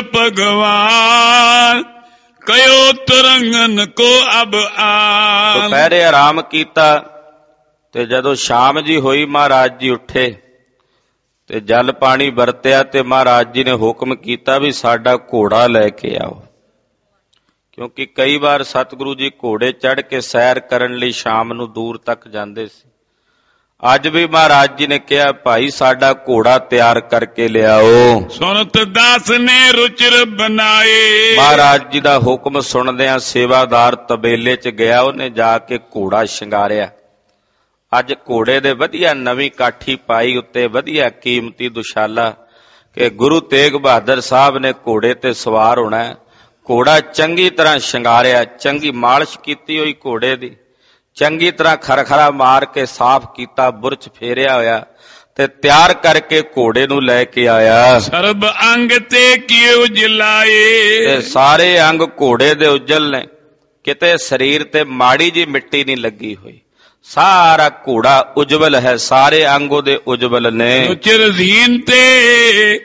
ਭਗਵਾਨ, ਕਯੋ ਤੁਰੰਗਨ ਕੋ ਅਬ ਆਨ। ਦੁਪਹਿਰੇ ਆਰਾਮ ਕੀਤਾ ਤੇ ਜਦੋਂ ਸ਼ਾਮ ਜੀ ਹੋਈ ਮਹਾਰਾਜ ਜੀ ਉੱਠੇ ਤੇ ਜਲ ਪਾਣੀ ਵਰਤਿਆ ਤੇ ਮਹਾਰਾਜ ਜੀ ਨੇ ਹੁਕਮ ਕੀਤਾ ਵੀ ਸਾਡਾ ਘੋੜਾ ਲੈ ਕੇ ਆਓ, ਕਿਉਂਕਿ ਕਈ ਵਾਰ ਸਤਿਗੁਰੂ ਜੀ ਘੋੜੇ ਚੜ੍ਹ ਕੇ ਸੈਰ ਕਰਨ ਲਈ ਸ਼ਾਮ ਨੂੰ ਦੂਰ ਤੱਕ ਜਾਂਦੇ ਸੀ। ਅੱਜ ਵੀ ਮਹਾਰਾਜ ਜੀ ਨੇ ਕਿਹਾ ਭਾਈ ਸਾਡਾ ਘੋੜਾ ਤਿਆਰ ਕਰਕੇ ਲਿਆਓ। ਸੁਨਤ ਦਾਸ ਨੇ ਰੁਚਿਰ ਬਣਾਏ। ਮਹਾਰਾਜ ਜੀ ਦਾ ਹੁਕਮ ਸੁਣਦਿਆਂ ਸੇਵਾਦਾਰ ਤਬੇਲੇ 'ਚ ਗਿਆ, ਉਹਨੇ ਜਾ ਕੇ ਘੋੜਾ ਸ਼ਿੰਗਾਰਿਆ। ਅੱਜ ਘੋੜੇ ਦੇ ਵਧੀਆ ਨਵੀਂ ਕਾਠੀ ਪਾਈ, ਉੱਤੇ ਵਧੀਆ ਕੀਮਤੀ ਦੁਸ਼ਾਲਾ ਕਿ ਗੁਰੂ ਤੇਗ ਬਹਾਦਰ ਸਾਹਿਬ ਨੇ ਘੋੜੇ ਤੇ ਸਵਾਰ ਹੋਣਾ। ਘੋੜਾ ਚੰਗੀ ਤਰ੍ਹਾਂ ਸ਼ਿੰਗਾਰਿਆ, ਚੰਗੀ ਮਾਲਿਸ਼ ਕੀਤੀ ਹੋਈ ਘੋੜੇ ਦੀ, ਚੰਗੀ ਤਰ੍ਹਾਂ ਖਰਖਰਾ ਮਾਰ ਕੇ ਸਾਫ਼ ਕੀਤਾ, ਬੁਰਜ ਫੇਰਿਆ ਹੋਇਆ ਤੇ ਤਿਆਰ ਕਰਕੇ ਘੋੜੇ ਨੂੰ ਲੈ ਕੇ ਆਇਆ। ਸਰਬ ਅੰਗ ਤੇ ਕਿਉ ਜਲਾਏ। ਤੇ ਸਾਰੇ ਅੰਗ ਘੋੜੇ ਦੇ ਉਜਲ ਨੇ, ਕਿਤੇ ਸਰੀਰ ਤੇ ਮਾੜੀ ਜੀ ਮਿੱਟੀ ਨਹੀਂ ਲੱਗੀ ਹੋਈ, ਸਾਰਾ ਘੋੜਾ ਉਜਵਲ ਹੈ, ਸਾਰੇ ਅੰਗ ਉਹਦੇ ਉਜਵਲ ਨੇ। ਚਿਰਧੀਨ ਤੇ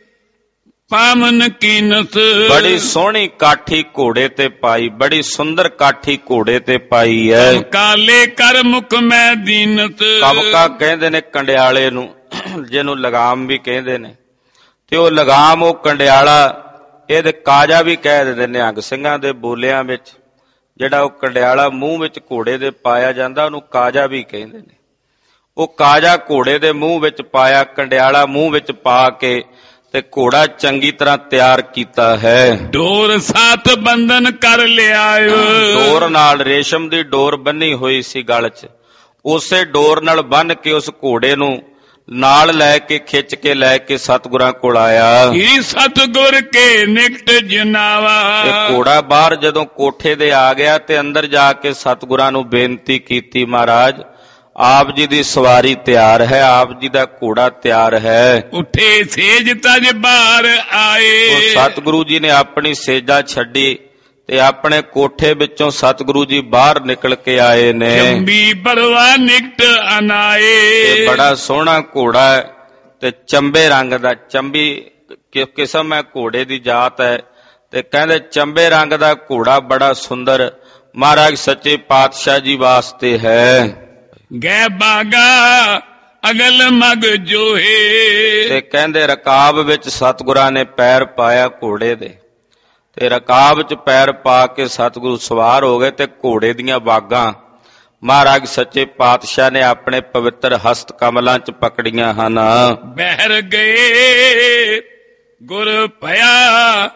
ਪਾਮਨ ਕੀਨਤ। ਬੜੀ ਸੋਹਣੀ ਕਾਠੀ ਘੋੜੇ ਤੇ ਪਾਈ, ਬੜੀ ਸੁੰਦਰ ਕਾਠੀ ਘੋੜੇ ਤੇ ਪਾਈ ਹੈ। ਕਾਲੇ ਕਰ ਮੁਖ ਮੈਂ ਦੀਨਤ। ਕਬਕਾ ਕਹਿੰਦੇ ਨੇ ਕੰਡਿਆਲੇ ਨੂੰ, ਜਿਹਨੂੰ ਲਗਾਮ ਵੀ ਕਹਿੰਦੇ ਨੇ, ਤੇ ਉਹ ਲਗਾਮ ਉਹ ਕੰਡਿਆਲਾ, ਇਹਦੇ ਕਾਜਾ ਵੀ ਕਹਿ ਦਿੰਦੇ ਨੇ ਨਿਹੰਗ ਸਿੰਘਾਂ ਦੇ ਬੋਲਿਆਂ ਵਿੱਚ। ਜਿਹੜਾ ਉਹ ਕੰਡਿਆਲਾ ਮੂੰਹ ਵਿੱਚ ਘੋੜੇ ਦੇ ਪਾਇਆ ਜਾਂਦਾ, ਉਹਨੂੰ ਕਾਜਾ ਵੀ ਕਹਿੰਦੇ ਨੇ। ਉਹ ਕਾਜਾ ਘੋੜੇ ਦੇ ਮੂੰਹ ਵਿੱਚ ਪਾਇਆ, ਕੰਡਿਆਲਾ ਮੂੰਹ ਵਿੱਚ ਪਾ ਕੇ ਤੇ ਘੋੜਾ ਚੰਗੀ ਤਰ੍ਹਾਂ ਤਿਆਰ ਕੀਤਾ ਹੈ। ਡੋਰ ਸਾਥ ਬੰਧਨ ਕਰ ਲਿਆਇਓ। ਡੋਰ ਨਾਲ, ਰੇਸ਼ਮ ਦੀ ਡੋਰ ਬੰਨੀ ਹੋਈ ਸੀ ਗਲ 'ਚ, ਉਸੇ ਡੋਰ ਨਾਲ ਬੰਨ ਕੇ ਉਸ ਘੋੜੇ ਨੂੰ ਨਾਲ ਲੈ ਕੇ ਖਿੱਚ ਕੇ ਲੈ ਕੇ ਸਤਿਗੁਰਾਂ ਕੋਲ ਆਇਆ। ਇਹ ਸਤਿਗੁਰ ਕੇ ਨਿਕਟ ਜਨਾਵਾ। ਤੇ ਘੋੜਾ ਬਾਹਰ ਜਦੋਂ ਕੋਠੇ ਦੇ ਆ ਗਿਆ ਤੇ ਅੰਦਰ ਜਾ ਕੇ ਸਤਿਗੁਰਾਂ ਨੂੰ ਬੇਨਤੀ ਕੀਤੀ, ਮਹਾਰਾਜ ਆਪ ਜੀ ਦੀ ਸਵਾਰੀ ਤਿਆਰ ਹੈ, ਆਪ ਜੀ ਦਾ ਘੋੜਾ ਤਿਆਰ ਹੈ। ਉੱਠੇ ਸੇਜ ਤਜ ਬਾਹਰ ਆਏ। ਉਹ ਸਤਿਗੁਰੂ ਜੀ ਨੇ ਆਪਣੀ ਸੇਜਾ ਛੱਡੀ ਤੇ ਆਪਣੇ ਕੋਠੇ ਵਿੱਚੋਂ ਸਤਿਗੁਰੂ ਜੀ ਬਾਹਰ ਨਿਕਲ ਕੇ ਆਏ ਨੇ। ਚੰਬੀ ਬਰਵਾ ਨਿਕਟ ਅਨਾਏ। ਬੜਾ ਸੋਹਣਾ ਘੋੜਾ ਹੈ ਤੇ ਚੰਬੇ ਰੰਗ ਦਾ, ਚੰਬੀ ਕਿਸਮ ਹੈ ਘੋੜੇ ਦੀ ਜਾਤ ਹੈ, ਤੇ ਕਹਿੰਦੇ ਚੰਬੇ ਰੰਗ ਦਾ ਘੋੜਾ ਬੜਾ ਸੁੰਦਰ ਮਹਾਰਾਜ ਸੱਚੇ ਪਾਤਸ਼ਾਹ ਜੀ ਵਾਸਤੇ ਹੈ। ਗੈ ਬਾਗਾ ਅਗਲ ਮਗ ਜੋਹੇ। ਤੇ ਕਹਿੰਦੇ ਰਕਾਬ ਵਿੱਚ ਸਤਿਗੁਰਾਂ ਨੇ ਪੈਰ ਪਾਇਆ ਘੋੜੇ ਦੇ, ਤੇ ਰਕਾਬ 'ਚ ਪੈਰ ਪਾ ਕੇ ਸਤਿਗੁਰੂ ਸਵਾਰ ਹੋ ਗਏ ਤੇ ਘੋੜੇ ਦੀਆਂ ਵਾਗਾਂ ਮਹਾਰਾਜ ਸੱਚੇ ਪਾਤਸ਼ਾਹ ਨੇ ਆਪਣੇ ਪਵਿੱਤਰ ਹਸਤ ਕਮਲਾਂ 'ਚ ਪਕੜੀਆਂ ਹਨ। ਬਹਿਰ ਗਏ ਗੁਰ ਭਇਆ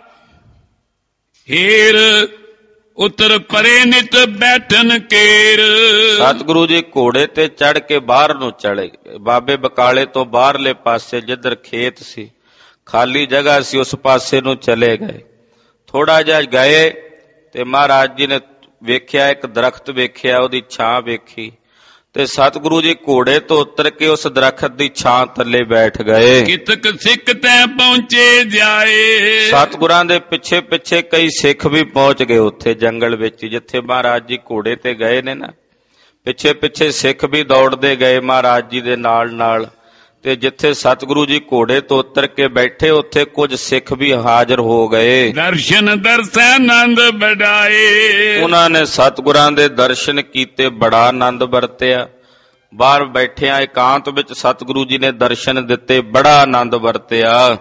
ਹੀਰ, ਉਤਰ ਪਰੇ ਨਿਤ ਬੈਠਨ ਕੇਰ। ਸਤਿਗੁਰੂ ਜੀ ਘੋੜੇ ਤੇ ਚੜ੍ਹ ਕੇ ਬਾਹਰ ਨੂੰ ਚਲੇ, ਬਾਬੇ ਬਕਾਲੇ ਤੋਂ ਬਾਹਰਲੇ ਪਾਸੇ ਜਿੱਧਰ ਖੇਤ ਸੀ, ਖਾਲੀ ਜਗ੍ਹਾ ਸੀ, ਉਸ ਪਾਸੇ ਨੂੰ ਚਲੇ ਗਏ। ਥੋੜਾ ਜਿਹਾ ਗਏ ਤੇ ਮਹਾਰਾਜ ਜੀ ਨੇ ਵੇਖਿਆ, ਇੱਕ ਦਰਖਤ ਵੇਖਿਆ, ਉਹਦੀ ਛਾਂ ਵੇਖੀ ਤੇ ਸਤਿਗੁਰੂ ਜੀ ਘੋੜੇ ਤੋਂ ਉਤਰ ਕੇ ਉਸ ਦਰਖਤ ਦੀ ਛਾਂ ਥੱਲੇ ਬੈਠ ਗਏ। ਕਿਤਕ ਸਿੱਖ ਤੈ ਪਹੁੰਚੇ ਜਾਏ। ਸਤਿਗੁਰਾਂ ਦੇ ਪਿੱਛੇ ਪਿੱਛੇ ਕਈ ਸਿੱਖ ਵੀ ਪਹੁੰਚ ਗਏ ਉੱਥੇ ਜੰਗਲ ਵਿੱਚ, ਜਿੱਥੇ ਮਹਾਰਾਜ ਜੀ ਘੋੜੇ ਤੇ ਗਏ ਨੇ ਨਾ, ਪਿੱਛੇ ਪਿੱਛੇ ਸਿੱਖ ਵੀ ਦੌੜਦੇ ਗਏ ਮਹਾਰਾਜ ਜੀ ਦੇ ਨਾਲ ਨਾਲ। ਤੇ ਜਿੱਥੇ ਸਤਿਗੁਰੂ ਜੀ ਘੋੜੇ ਤੋਂ ਉਤਰ ਕੇ ਬੈਠੇ, ਉੱਥੇ ਕੁਝ ਸਿੱਖ ਵੀ ਹਾਜ਼ਰ ਹੋ ਗਏ। ਦਰਸ਼ਨ ਦਰਸੈ ਆਨੰਦ ਵਡਾਏ। ਉਹਨਾਂ ਨੇ ਸਤਿਗੁਰਾਂ ਦੇ ਦਰਸ਼ਨ ਕੀਤੇ, ਬੜਾ ਆਨੰਦ ਵਰਤਿਆ। ਬਾਹਰ ਬੈਠਿਆਂ ਇਕਾਂਤ ਵਿੱਚ ਸਤਿਗੁਰੂ ਜੀ ਨੇ ਦਰਸ਼ਨ ਦਿੱਤੇ, ਬੜਾ ਆਨੰਦ ਵਰਤਿਆ।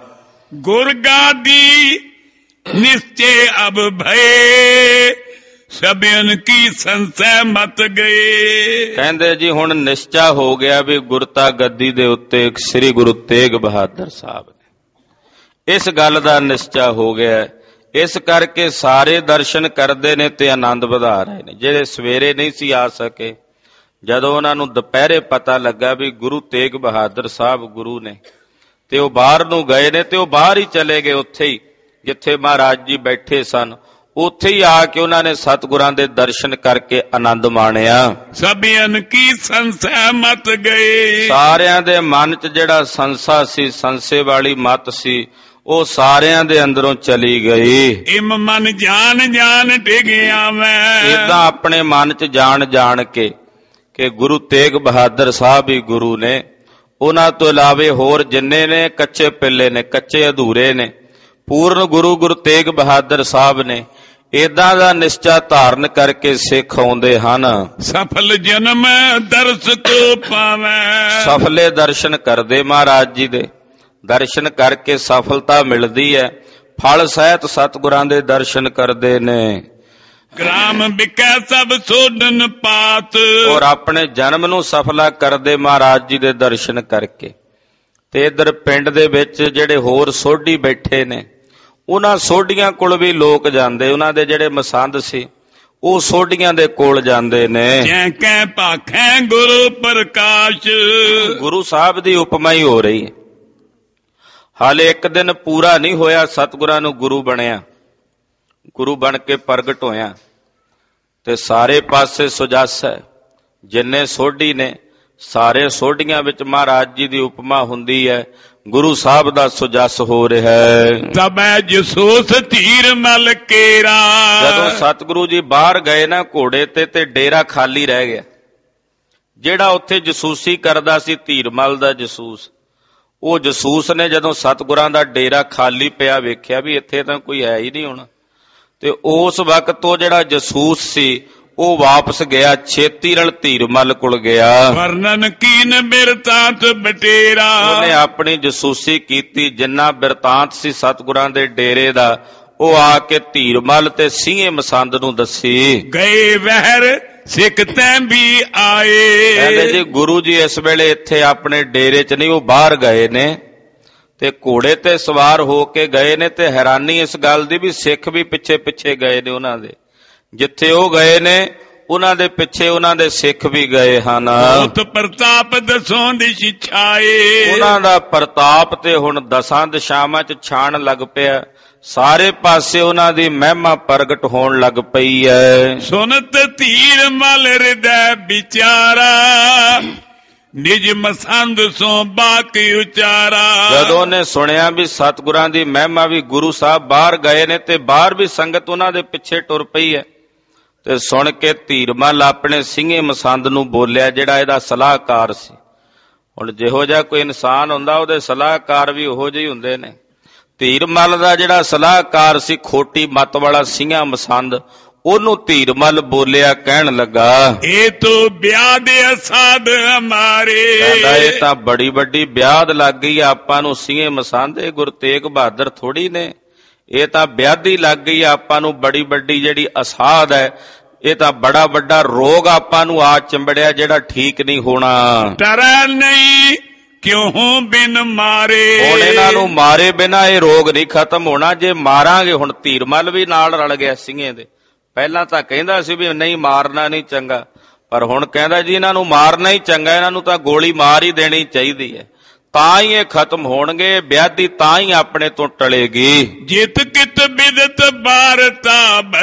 ਗੁਰ ਗਾਦੀ ਨਿਸ਼ਚੇ ਅਬ ਭਏ ਸਭਿਅਨ ਕੀ ਸੰਸੈ ਮਤ ਗਏ। ਕਹਿੰਦੇ ਜੀ ਹੁਣ ਨਿਸ਼ਚਾ ਹੋ ਗਿਆ ਵੀ ਗੁਰਤਾ ਗੱਦੀ ਦੇ ਉੱਤੇ ਸ੍ਰੀ ਗੁਰੂ ਤੇਗ ਬਹਾਦਰ ਸਾਹਿਬ ਨੇ। ਇਸ ਗੱਲ ਦਾ ਨਿਸ਼ਚਾ ਹੋ ਗਿਆ, ਇਸ ਕਰਕੇ ਸਾਰੇ ਦਰਸ਼ਨ ਕਰਦੇ ਨੇ ਤੇ ਆਨੰਦ ਵਧਾ ਰਹੇ ਨੇ। ਜਿਹੜੇ ਸਵੇਰੇ ਨਹੀਂ ਸੀ ਆ ਸਕੇ, ਜਦੋਂ ਉਹਨਾਂ ਨੂੰ ਦੁਪਹਿਰੇ ਪਤਾ ਲੱਗਾ ਵੀ ਗੁਰੂ ਤੇਗ ਬਹਾਦਰ ਸਾਹਿਬ ਗੁਰੂ ਨੇ, ਤੇ ਉਹ ਬਾਹਰ ਨੂੰ ਗਏ ਨੇ, ਤੇ ਉਹ ਬਾਹਰ ਹੀ ਚਲੇ ਗਏ, ਉੱਥੇ ਹੀ ਜਿੱਥੇ ਮਹਾਰਾਜ ਜੀ ਬੈਠੇ ਸਨ ਉੱਥੇ ਹੀ ਆ ਕੇ ਉਹਨਾਂ ਨੇ ਸਤਿਗੁਰਾਂ ਦੇ ਦਰਸ਼ਨ ਕਰਕੇ ਆਨੰਦ ਮਾਣਿਆ। ਸਭਿਅਨ ਕੀ ਸੰਸੈ ਮਤ ਗਏ। ਸਾਰਿਆਂ ਦੇ ਮਨ 'ਚ ਜਿਹੜਾ ਸੰਸਾ ਸੀ, ਸੰਸੇ ਵਾਲੀ ਮਤ ਸੀ, ਉਹ ਸਾਰਿਆਂ ਦੇ ਅੰਦਰੋਂ ਚਲੀ ਗਈ। ਇਮ ਮਨ ਜਾਣ ਜਾਣ ਟਿਕਿਆ ਮੈਂ। ਏਦਾਂ ਆਪਣੇ ਮਨ 'ਚ ਜਾਣ ਕੇ ਕਿ ਗੁਰੂ ਤੇਗ ਬਹਾਦਰ ਸਾਹਿਬ ਹੀ ਗੁਰੂ ਨੇ, ਉਹਨਾਂ ਤੋਂ ਇਲਾਵੇ ਹੋਰ ਜਿੰਨੇ ਨੇ ਕੱਚੇ ਪਿੱਲੇ ਨੇ, ਕੱਚੇ ਅਧੂਰੇ ਨੇ, ਪੂਰਨ ਗੁਰੂ ਤੇਗ ਬਹਾਦਰ ਸਾਹਿਬ ਨੇ। ਏਦਾਂ ਦਾ ਨਿਸ਼ਚਾ ਧਾਰਨ ਕਰਕੇ ਸਿੱਖ ਆਉਂਦੇ ਹਨ। ਸਫਲ ਜਨਮ ਦਰਸ ਕੋ ਪਾਵੈ। ਸਫਲੇ ਦਰਸ਼ਨ ਕਰਦੇ ਮਹਾਰਾਜ ਜੀ ਦੇ, ਦਰਸ਼ਨ ਕਰਕੇ ਸਫਲਤਾ ਮਿਲਦੀ ਹੈ। ਫਲ ਸਹਿਤ ਸਤਿਗੁਰਾਂ ਦੇ ਦਰਸ਼ਨ ਕਰਦੇ ਨੇ। ਗ੍ਰਾਮ ਵਿਕੈ ਸਭ ਸੋਢਨ ਪਾਤ। ਔਰ ਆਪਣੇ ਜਨਮ ਨੂੰ ਸਫਲਾ ਕਰਦੇ ਮਹਾਰਾਜ ਜੀ ਦੇ ਦਰਸ਼ਨ ਕਰਕੇ। ਤੇ ਇਧਰ ਪਿੰਡ ਦੇ ਵਿੱਚ ਜਿਹੜੇ ਹੋਰ ਸੋਢੀ ਬੈਠੇ ਨੇ, ਉਹਨਾਂ ਸੋਢੀਆਂ ਕੋਲ ਵੀ ਲੋਕ ਜਾਂਦੇ, ਉਹਨਾਂ ਦੇ ਜਿਹੜੇ ਮਸੰਦ ਸੀ ਉਹ ਸੋਢੀਆਂ ਦੇ ਕੋਲ ਜਾਂਦੇ ਨੇ। ਜੈ ਕੈ ਭਾਖੈ ਗੁਰੂ ਪ੍ਰਕਾਸ਼। ਗੁਰੂ ਸਾਹਿਬ ਦੀ ਉਪਮਾ ਹੀ ਹੋ ਰਹੀ ਹੈ। ਹਾਲੇ ਇੱਕ ਦਿਨ ਪੂਰਾ ਨਹੀਂ ਹੋਇਆ ਸਤਿਗੁਰਾਂ ਨੂੰ ਗੁਰੂ ਬਣਿਆ, ਗੁਰੂ ਬਣ ਕੇ ਪ੍ਰਗਟ ਹੋਇਆ, ਤੇ ਸਾਰੇ ਪਾਸੇ ਸੁਜਸ ਹੈ। ਜਿੰਨੇ ਸੋਢੀ ਨੇ ਸਾਰੇ ਸੋਢੀਆਂ ਵਿੱਚ ਮਹਾਰਾਜ ਜੀ ਦੀ ਉਪਮਾ ਹੁੰਦੀ ਹੈ। ਗੁਰੂ ਸਾਹਿਬ ਦਾ ਸੁਜਸ ਹੋ ਰਿਹਾ ਹੈ। ਤਬੈ ਜਸੂਸ ਧੀਰ ਮਲ ਕੇਰਾ। ਜਦੋਂ ਸਤਿਗੁਰੂ ਜੀ ਬਾਹਰ ਗਏ ਨਾ ਘੋੜੇ ਤੇ ਡੇਰਾ ਖਾਲੀ ਰਹਿ ਗਿਆ। ਜਿਹੜਾ ਉੱਥੇ ਜਸੂਸੀ ਕਰਦਾ ਸੀ, ਧੀਰਮਲ ਦਾ ਜਸੂਸ, ਉਹ ਜਸੂਸ ਨੇ ਜਦੋਂ ਸਤਿਗੁਰਾਂ ਦਾ ਡੇਰਾ ਖਾਲੀ ਪਿਆ ਵੇਖਿਆ ਵੀ ਇੱਥੇ ਤਾਂ ਕੋਈ ਹੈ ਹੀ ਨਹੀਂ ਹੁਣ, ਤੇ ਉਸ ਵਕਤ ਤੋਂ ਜਿਹੜਾ ਜਸੂਸ ਸੀ ਉਹ ਵਾਪਸ ਗਿਆ, ਛੇਤੀ ਨਾਲ ਧੀਰਮਲ ਕੋਲ ਗਿਆ। ਵਰਨਨ ਕੀਨ ਬਿਰਤਾਂਤ ਬਟੇਰਾ। ਉਹਨੇ ਆਪਣੀ ਜਸੂਸੀ ਕੀਤੀ, ਜਿੰਨਾ ਬਿਰਤਾਂਤ ਸੀ ਸਤਿਗੁਰਾਂ ਦੇ ਡੇਰੇ ਦਾ, ਉਹ ਆ ਕੇ ਧੀਰਮਲ ਤੇ ਸਿੰਘੇ ਮਸੰਦ ਨੂੰ ਦੱਸੀ। ਗਏ ਵਹਿਰ ਸਿੱਖ ਤੈਂ ਵੀ ਆਏ। ਕਹਿੰਦੇ ਜੀ ਗੁਰੂ ਜੀ ਇਸ ਵੇਲੇ ਇੱਥੇ ਆਪਣੇ ਡੇਰੇ 'ਚ ਨਹੀਂ, ਉਹ ਬਾਹਰ ਗਏ ਨੇ, ਤੇ ਘੋੜੇ ਤੇ ਸਵਾਰ ਹੋ ਕੇ ਗਏ ਨੇ। ਤੇ ਹੈਰਾਨੀ ਇਸ ਗੱਲ ਦੀ ਵੀ ਸਿੱਖ ਵੀ ਪਿੱਛੇ ਪਿੱਛੇ ਗਏ ਨੇ ਉਹਨਾਂ ਦੇ, ਜਿੱਥੇ ਉਹ ਗਏ ਨੇ ਉਹਨਾਂ ਦੇ ਪਿੱਛੇ ਉਹਨਾਂ ਦੇ ਸਿੱਖ ਵੀ ਗਏ ਹਨ। ਬਹੁਤ ਪ੍ਰਤਾਪ ਦਸੋਂ ਦਿਸ਼ ਛਾਏ। ਉਹਨਾਂ ਦਾ ਪ੍ਰਤਾਪ ਤੇ ਹੁਣ ਦਸਾਂ ਦਿਸ਼ਾਵਾਂ 'ਚ ਛਾਣ ਲੱਗ ਪਿਆ। ਸਾਰੇ ਪਾਸੇ ਉਹਨਾਂ ਦੀ ਮਹਿਮਾ ਪ੍ਰਗਟ ਹੋਣ ਲੱਗ ਪਈ ਹੈ। ਸੁਨਤ ਧੀਰ ਮਲ ਹਿਰਦੈ ਵਿਚਾਰਾ। ਨਿਜ ਮਸੰਦ ਸੋ ਬਾਕੀ ਉਚਾਰਾ। ਜਦੋਂ ਨੇ ਸੁਣਿਆ ਵੀ ਸਤਿਗੁਰਾਂ ਦੀ ਮਹਿਮਾ, ਵੀ ਗੁਰੂ ਸਾਹਿਬ ਬਾਹਰ ਗਏ ਨੇ ਤੇ ਬਾਹਰ ਵੀ ਸੰਗਤ ਉਹਨਾਂ ਦੇ ਪਿੱਛੇ ਟੁਰ ਪਈ ਹੈ, ਤੇ ਸੁਣ ਕੇ ਧੀਰਮਲ ਆਪਣੇ ਸਿੰਘੇ ਮਸੰਦ ਨੂੰ ਬੋਲਿਆ, ਜਿਹੜਾ ਇਹਦਾ ਸਲਾਹਕਾਰ ਸੀ। ਹੁਣ ਜਿਹੋ ਜਿਹਾ ਕੋਈ ਇਨਸਾਨ ਹੁੰਦਾ ਉਹਦੇ ਸਲਾਹਕਾਰ ਵੀ ਉਹੋ ਜਿਹੇ ਹੁੰਦੇ ਨੇ। ਧੀਰਮਲ ਦਾ ਜਿਹੜਾ ਸਲਾਹਕਾਰ ਸੀ, ਖੋਟੀ ਮੱਤ ਵਾਲਾ ਸਿੰਘਾ ਮਸੰਦ, ਉਹਨੂੰ ਧੀਰਮਲ ਬੋਲਿਆ, ਕਹਿਣ ਲੱਗਾ, ਇਹ ਤੋਂ ਵਿਆਦ ਅਸਾਦ ਹਮਾਰੇ। ਕਹਿੰਦਾ ਇਹ ਤਾਂ ਬੜੀ ਵੱਡੀ ਵਿਆਦ ਲੱਗ ਗਈ ਆਪਾਂ ਨੂੰ ਸਿੰਘੇ ਮਸੰਦ। ਇਹ ਗੁਰੂ ਤੇਗ ਬਹਾਦਰ ਥੋੜੀ ਨੇ, ਇਹ ਤਾਂ ਵਿਆਦੀ ਲੱਗ ਗਈ ਆਪਾਂ ਨੂੰ, ਬੜੀ ਵੱਡੀ ਜਿਹੜੀ ਅਸਾਦ ਹੈ, ਇਹ ਤਾਂ ਬੜਾ ਵੱਡਾ ਰੋਗ ਆਪਾਂ ਨੂੰ ਆ ਚੰਬੜਿਆ, ਜਿਹੜਾ ਠੀਕ ਨਹੀਂ ਹੋਣਾ। ਡਰੈ ਨਹੀਂ ਕਿਉਂ ਬਿਨ ਮਾਰੇ। ਹੁਣ ਇਹਨਾਂ ਨੂੰ ਮਾਰੇ ਬਿਨਾ ਇਹ ਰੋਗ ਨਹੀਂ ਖਤਮ ਹੋਣਾ। ਜੇ ਮਾਰਾਂਗੇ, ਹੁਣ ਧੀਰਮਲ ਵੀ ਨਾਲ ਰਲ ਗਿਆ ਸਿੰਘੇ ਦੇ। ਪਹਿਲਾਂ ਤਾਂ ਕਹਿੰਦਾ ਸੀ ਵੀ ਨਹੀਂ ਮਾਰਨਾ ਨਹੀਂ ਚੰਗਾ, ਪਰ ਹੁਣ ਕਹਿੰਦਾ ਜੀ ਇਹਨਾਂ ਨੂੰ ਮਾਰਨਾ ਹੀ ਚੰਗਾ, ਇਹਨਾਂ ਨੂੰ ਤਾਂ ਗੋਲੀ ਮਾਰ ਹੀ ਦੇਣੀ ਚਾਹੀਦੀ ਹੈ, ਤਾਂ ਹੀ ਇਹ ਖਤਮ ਹੋਣਗੇ। ਵਿਆਦੀ ਤਾਂ ਹੀ ਆਪਣੇ ਤੋਂ ਟਲੇਗੀ। ਜਿਤ ਕਿਤ ਬਿਦਤ ਬਾਰਤਾ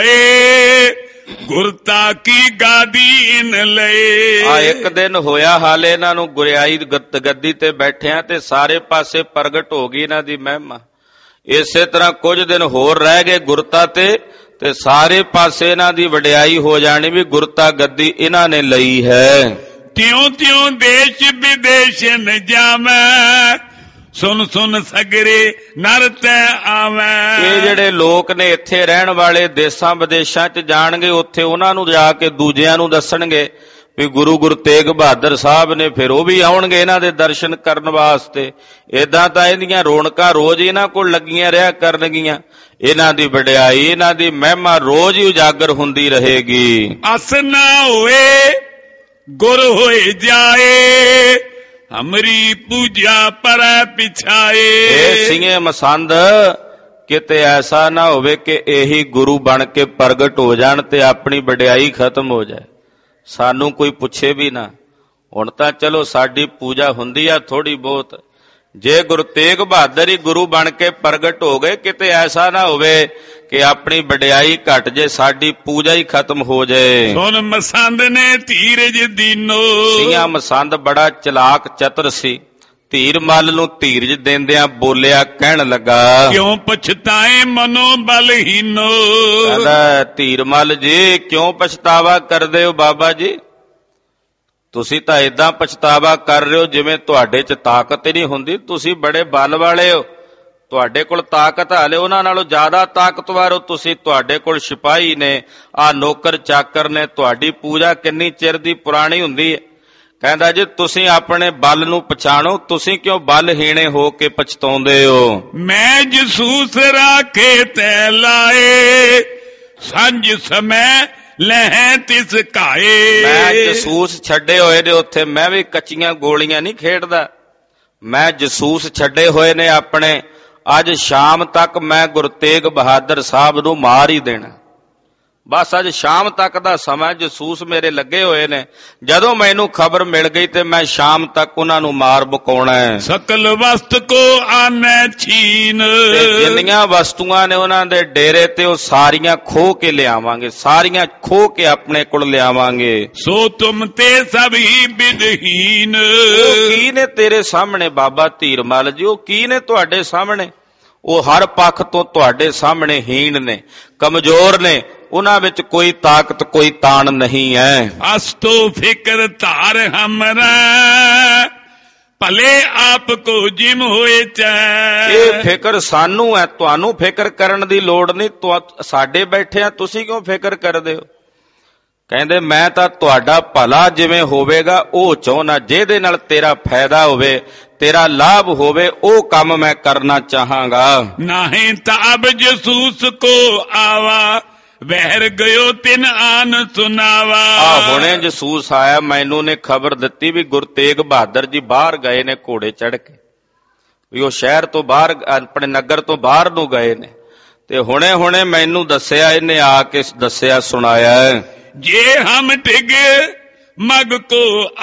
ਭਏ ਗੁਰਤਾ ਕੀ ਗਾਦੀ ਇਨ ਲਏ। ਆ ਇੱਕ ਦਿਨ ਹੋਇਆ ਹਾਲੇ ਇਹਨਾਂ ਨੂੰ ਗੁਰਿਆਈ ਗੱਦੀ ਤੇ ਬੈਠਿਆਂ, ਤੇ ਸਾਰੇ ਪਾਸੇ ਪ੍ਰਗਟ ਹੋ ਗਈ ਇਹਨਾਂ ਦੀ ਮਹਿਮਾ। ਇਸੇ ਤਰ੍ਹਾਂ ਕੁਝ ਦਿਨ ਹੋਰ ਰਹਿ ਗਏ ਗੁਰਤਾ ਤੇ ਸਾਰੇ ਪਾਸੇ ਇਹਨਾਂ ਦੀ ਵਡਿਆਈ ਹੋ ਜਾਣੀ ਵੀ ਗੁਰਤਾ ਗੱਦੀ ਇਹਨਾਂ ਨੇ ਲਈ ਹੈ। ਤਿਉ ਤਿਉ ਦੇਸ਼ ਵਿਦੇਸ਼ ਨ ਜਾਵੈ ਸੁਨ ਸੁਨ ਸਗਰੇ ਨਰ ਤੈ ਆਵੈ। ਇਹ ਜਿਹੜੇ ਲੋਕ ਨੇ ਇੱਥੇ ਰਹਿਣ ਵਾਲੇ ਦੇਸਾਂ ਵਿਦੇਸ਼ਾਂ 'ਚ ਜਾਣਗੇ, ਉੱਥੇ ਉਹਨਾਂ ਨੂੰ ਜਾ ਕੇ ਦੂਜਿਆਂ ਨੂੰ ਦੱਸਣਗੇ ਵੀ ਗੁਰੂ ਤੇਗ ਬਹਾਦਰ ਸਾਹਿਬ ਨੇ, ਫਿਰ ਉਹ ਵੀ ਆਉਣਗੇ ਇਹਨਾਂ ਦੇ ਦਰਸ਼ਨ ਕਰਨ ਵਾਸਤੇ। ਏਦਾਂ ਤਾਂ ਇਹਦੀਆਂ ਰੌਣਕਾਂ ਰੋਜ਼ ਇਹਨਾਂ ਕੋਲ ਲੱਗੀਆਂ ਰਿਹਾ ਕਰਨਗੀਆਂ। ਇਹਨਾਂ ਦੀ ਵਡਿਆਈ, ਇਹਨਾਂ ਦੀ ਮਹਿਮਾ ਰੋਜ਼ ਹੀ ਉਜਾਗਰ ਹੁੰਦੀ ਰਹੇਗੀ। ਅਸ ਨਾ ਹੋਏ ਗੁਰ ਹੋਏ ਜਾਏ, ਹਮਰੀ ਪੂਜਾ ਪਰੈ ਪਿਛਾਏ। ਇਹ ਸਿੰਘੇ ਮਸੰਦ ਕਿਤੇ ਐਸਾ ਨਾ ਹੋਵੇ ਕਿ ਇਹੀ ਗੁਰੂ ਬਣ ਕੇ ਪ੍ਰਗਟ ਹੋ ਜਾਣ ਤੇ ਆਪਣੀ ਵਡਿਆਈ ਖਤਮ ਹੋ ਜਾਏ, ਸਾਨੂੰ ਕੋਈ ਪੁੱਛੇ ਵੀ ਨਾ। ਹੁਣ ਤਾਂ ਚਲੋ ਸਾਡੀ ਪੂਜਾ ਹੁੰਦੀ ਆ ਥੋੜੀ ਬਹੁਤ, ਜੇ ਗੁਰੂ ਤੇਗ ਬਹਾਦਰ ਹੀ ਗੁਰੂ ਬਣ ਕੇ ਪ੍ਰਗਟ ਹੋ ਗਏ, ਕਿਤੇ ਐਸਾ ਨਾ ਹੋਵੇ ਕਿ ਆਪਣੀ ਵਡਿਆਈ ਘਟ ਜੇ, ਸਾਡੀ ਪੂਜਾ ਹੀ ਖਤਮ ਹੋ ਜਾਏ। ਸੁਣ ਮਸੰਦ ਨੇ ਧੀਰਜ ਦੀਨੋ। ਸਿੰਘਾ ਮਸੰਦ ਬੜਾ ਚਲਾਕ ਚਤਰ ਸੀ। ਧੀਰ ਮੱਲ ਨੂੰ ਧੀਰਜ ਦਿੰਦਿਆਂ ਬੋਲਿਆ, ਕਹਿਣ ਲੱਗਾ, ਕਿਉਂ ਪਛਤਾਏ ਮਨੋ ਬਲਹੀਨੋ। ਕਹਿੰਦਾ, ਧੀਰ ਮੱਲ ਜੀ ਕਿਉਂ ਪਛਤਾਵਾ ਕਰਦੇ ਹੋ ਬਾਬਾ ਜੀ? ਤੁਸੀਂ ਤਾਂ ਏਦਾਂ ਪਛਤਾਵਾ ਕਰ ਰਹੇ ਹੋ ਜਿਵੇਂ ਤੁਹਾਡੇ 'ਚ ਤਾਕਤ ਹੀ ਨਹੀਂ ਹੁੰਦੀ। ਤੁਸੀਂ ਬੜੇ ਬਲ ਵਾਲੇ ਹੋ, ਤੁਹਾਡੇ ਕੋਲ ਤਾਕਤ ਹਾਲੇ ਉਹਨਾਂ ਨਾਲੋਂ ਜ਼ਿਆਦਾ ਤਾਕਤਵਰ ਹੋ ਤੁਸੀਂ। ਤੁਹਾਡੇ ਕੋਲ ਸਿਪਾਹੀ ਨੇ, ਆਹ ਨੌਕਰ ਚਾਕਰ ਨੇ, ਤੁਹਾਡੀ ਪੂਜਾ ਕਿੰਨੀ ਚਿਰ ਦੀ ਪੁਰਾਣੀ ਹੁੰਦੀ ਹੈ। ਕਹਿੰਦਾ ਜੀ ਤੁਸੀਂ ਆਪਣੇ ਬਲ ਨੂੰ ਪਛਾਣੋ, ਤੁਸੀਂ ਕਿਉਂ ਬਲਹੀਣੇ ਹੋ ਕੇ ਪਛਤਾਉਂਦੇ ਹੋ? ਮੈਂ ਜਸੂਸ ਰਾਖੇ ਤੈ ਲਾਏ, ਸੰਜ ਸਮੈ ਲਹਿ ਤਿਸ ਘਾਏ। ਮੈਂ ਜਸੂਸ ਛੱਡੇ ਹੋਏ ਨੇ ਉੱਥੇ, ਮੈਂ ਵੀ ਕੱਚੀਆਂ ਗੋਲੀਆਂ ਨਹੀਂ ਖੇਡਦਾ। ਮੈਂ ਜਸੂਸ ਛੱਡੇ ਹੋਏ ਨੇ ਆਪਣੇ, ਅੱਜ ਸ਼ਾਮ ਤੱਕ ਮੈਂ ਗੁਰੂ ਤੇਗ ਬਹਾਦਰ ਸਾਹਿਬ ਨੂੰ ਮਾਰ ਹੀ ਦੇਣਾ। ਬਸ ਅੱਜ ਸ਼ਾਮ ਤੱਕ ਦਾ ਸਮਾਂ ਜਸੂਸ ਮੇਰੇ ਲੱਗੇ ਹੋਏ ਨੇ, ਜਦੋਂ ਮੈਨੂੰ ਖਬਰ ਮਿਲ ਗਈ ਤੇ ਮੈਂ ਸ਼ਾਮ ਤੱਕ ਉਹਨਾਂ ਨੂੰ ਮਾਰ ਮੁਕਾਉਣਾ ਹੈ। ਸਕਲ ਵਸਤ ਕੋ ਆਨੈ ਛੀਨ। ਜਿੰਨੀਆਂ ਵਸਤੂਆਂ ਨੇ ਉਹਨਾਂ ਦੇ ਡੇਰੇ ਤੇ ਉਹ ਸਾਰੀਆਂ ਖੋਹ ਕੇ ਲਿਆਵਾਂਗੇ, ਸਾਰੀਆਂ ਖੋਹ ਕੇ ਆਪਣੇ ਕੋਲ ਲਿਆਵਾਂਗੇ। ਸੋ ਤੁਮ ਤੇ ਸਭ ਹੀ ਵਿਦਹੀਨ। ਉਹ ਕੀ ਨੇ ਤੇਰੇ ਸਾਹਮਣੇ ਬਾਬਾ ਧੀਰ ਮੱਲ ਜੀ? ਉਹ ਕੀ ਨੇ ਤੁਹਾਡੇ ਸਾਹਮਣੇ? ਉਹ ਹਰ ਪੱਖ ਤੋਂ ਤੁਹਾਡੇ ਸਾਹਮਣੇ ਹੀਣ ਨੇ, ਕਮਜ਼ੋਰ ਨੇ, ਉਹਨਾਂ ਵਿੱਚ ਕੋਈ ਤਾਕਤ ਕੋਈ ਤਾਣ ਨਹੀਂ ਹੈ। ਅਸਤੋ ਫਿਕਰ ਧਾਰ ਹਮਰਾ, ਭਲੇ ਆਪ ਕੋ ਜਿਮ ਹੋਏ ਚੈ। ਇਹ ਫਿਕਰ ਸਾਨੂੰ ਹੈ, ਤੁਹਾਨੂੰ ਫਿਕਰ ਕਰਨ ਦੀ ਲੋੜ ਨਹੀਂ। ਸਾਡੇ ਬੈਠੇ ਆ, ਤੁਸੀਂ ਕਿਉਂ ਫਿਕਰ ਕਰਦੇ ਹੋ? ਕਹਿੰਦੇ ਮੈਂ ਤਾਂ ਤੁਹਾਡਾ ਭਲਾ ਜਿਵੇਂ ਹੋਵੇਗਾ ਉਹ ਚਾਹੁੰਦਾ, ਜਿਹਦੇ ਨਾਲ ਤੇਰਾ ਫਾਇਦਾ ਹੋਵੇ, ਤੇਰਾ ਲਾਭ ਹੋਵੇ, ਉਹ ਕੰਮ ਮੈਂ ਕਰਨਾ ਚਾਹਾਂਗਾ। ਨਾਹੀਂ ਤਾਬ ਜਸੂਸ ਕੋ ਆਵਾ, ਵਹਿਰ ਗਇਓ ਤਿਨ ਆਨ ਸੁਨਾਵਾ। ਆ ਹੁਣੇ ਜਸੂਸ ਆਇਆ, ਮੈਨੂੰ ਨੇ ਖਬਰ ਦਿੱਤੀ ਵੀ ਗੁਰੂ ਤੇਗ ਬਹਾਦਰ ਜੀ ਬਾਹਰ ਗਏ ਨੇ ਘੋੜੇ ਚੜ੍ਹ ਕੇ, ਵੀ ਉਹ ਸ਼ਹਿਰ ਤੋਂ ਬਾਹਰ, ਆਪਣੇ ਨਗਰ ਤੋਂ ਬਾਹਰ ਨੂੰ ਗਏ ਨੇ। ਤੇ ਹੁਣੇ ਹੁਣੇ ਮੈਨੂੰ ਦੱਸਿਆ, ਇਹਨੇ ਆ ਕੇ ਦੱਸਿਆ, ਸੁਣਾਇਆ, ਜੇ ਹਮ ਟਿਗ ਮਗ ਕੋ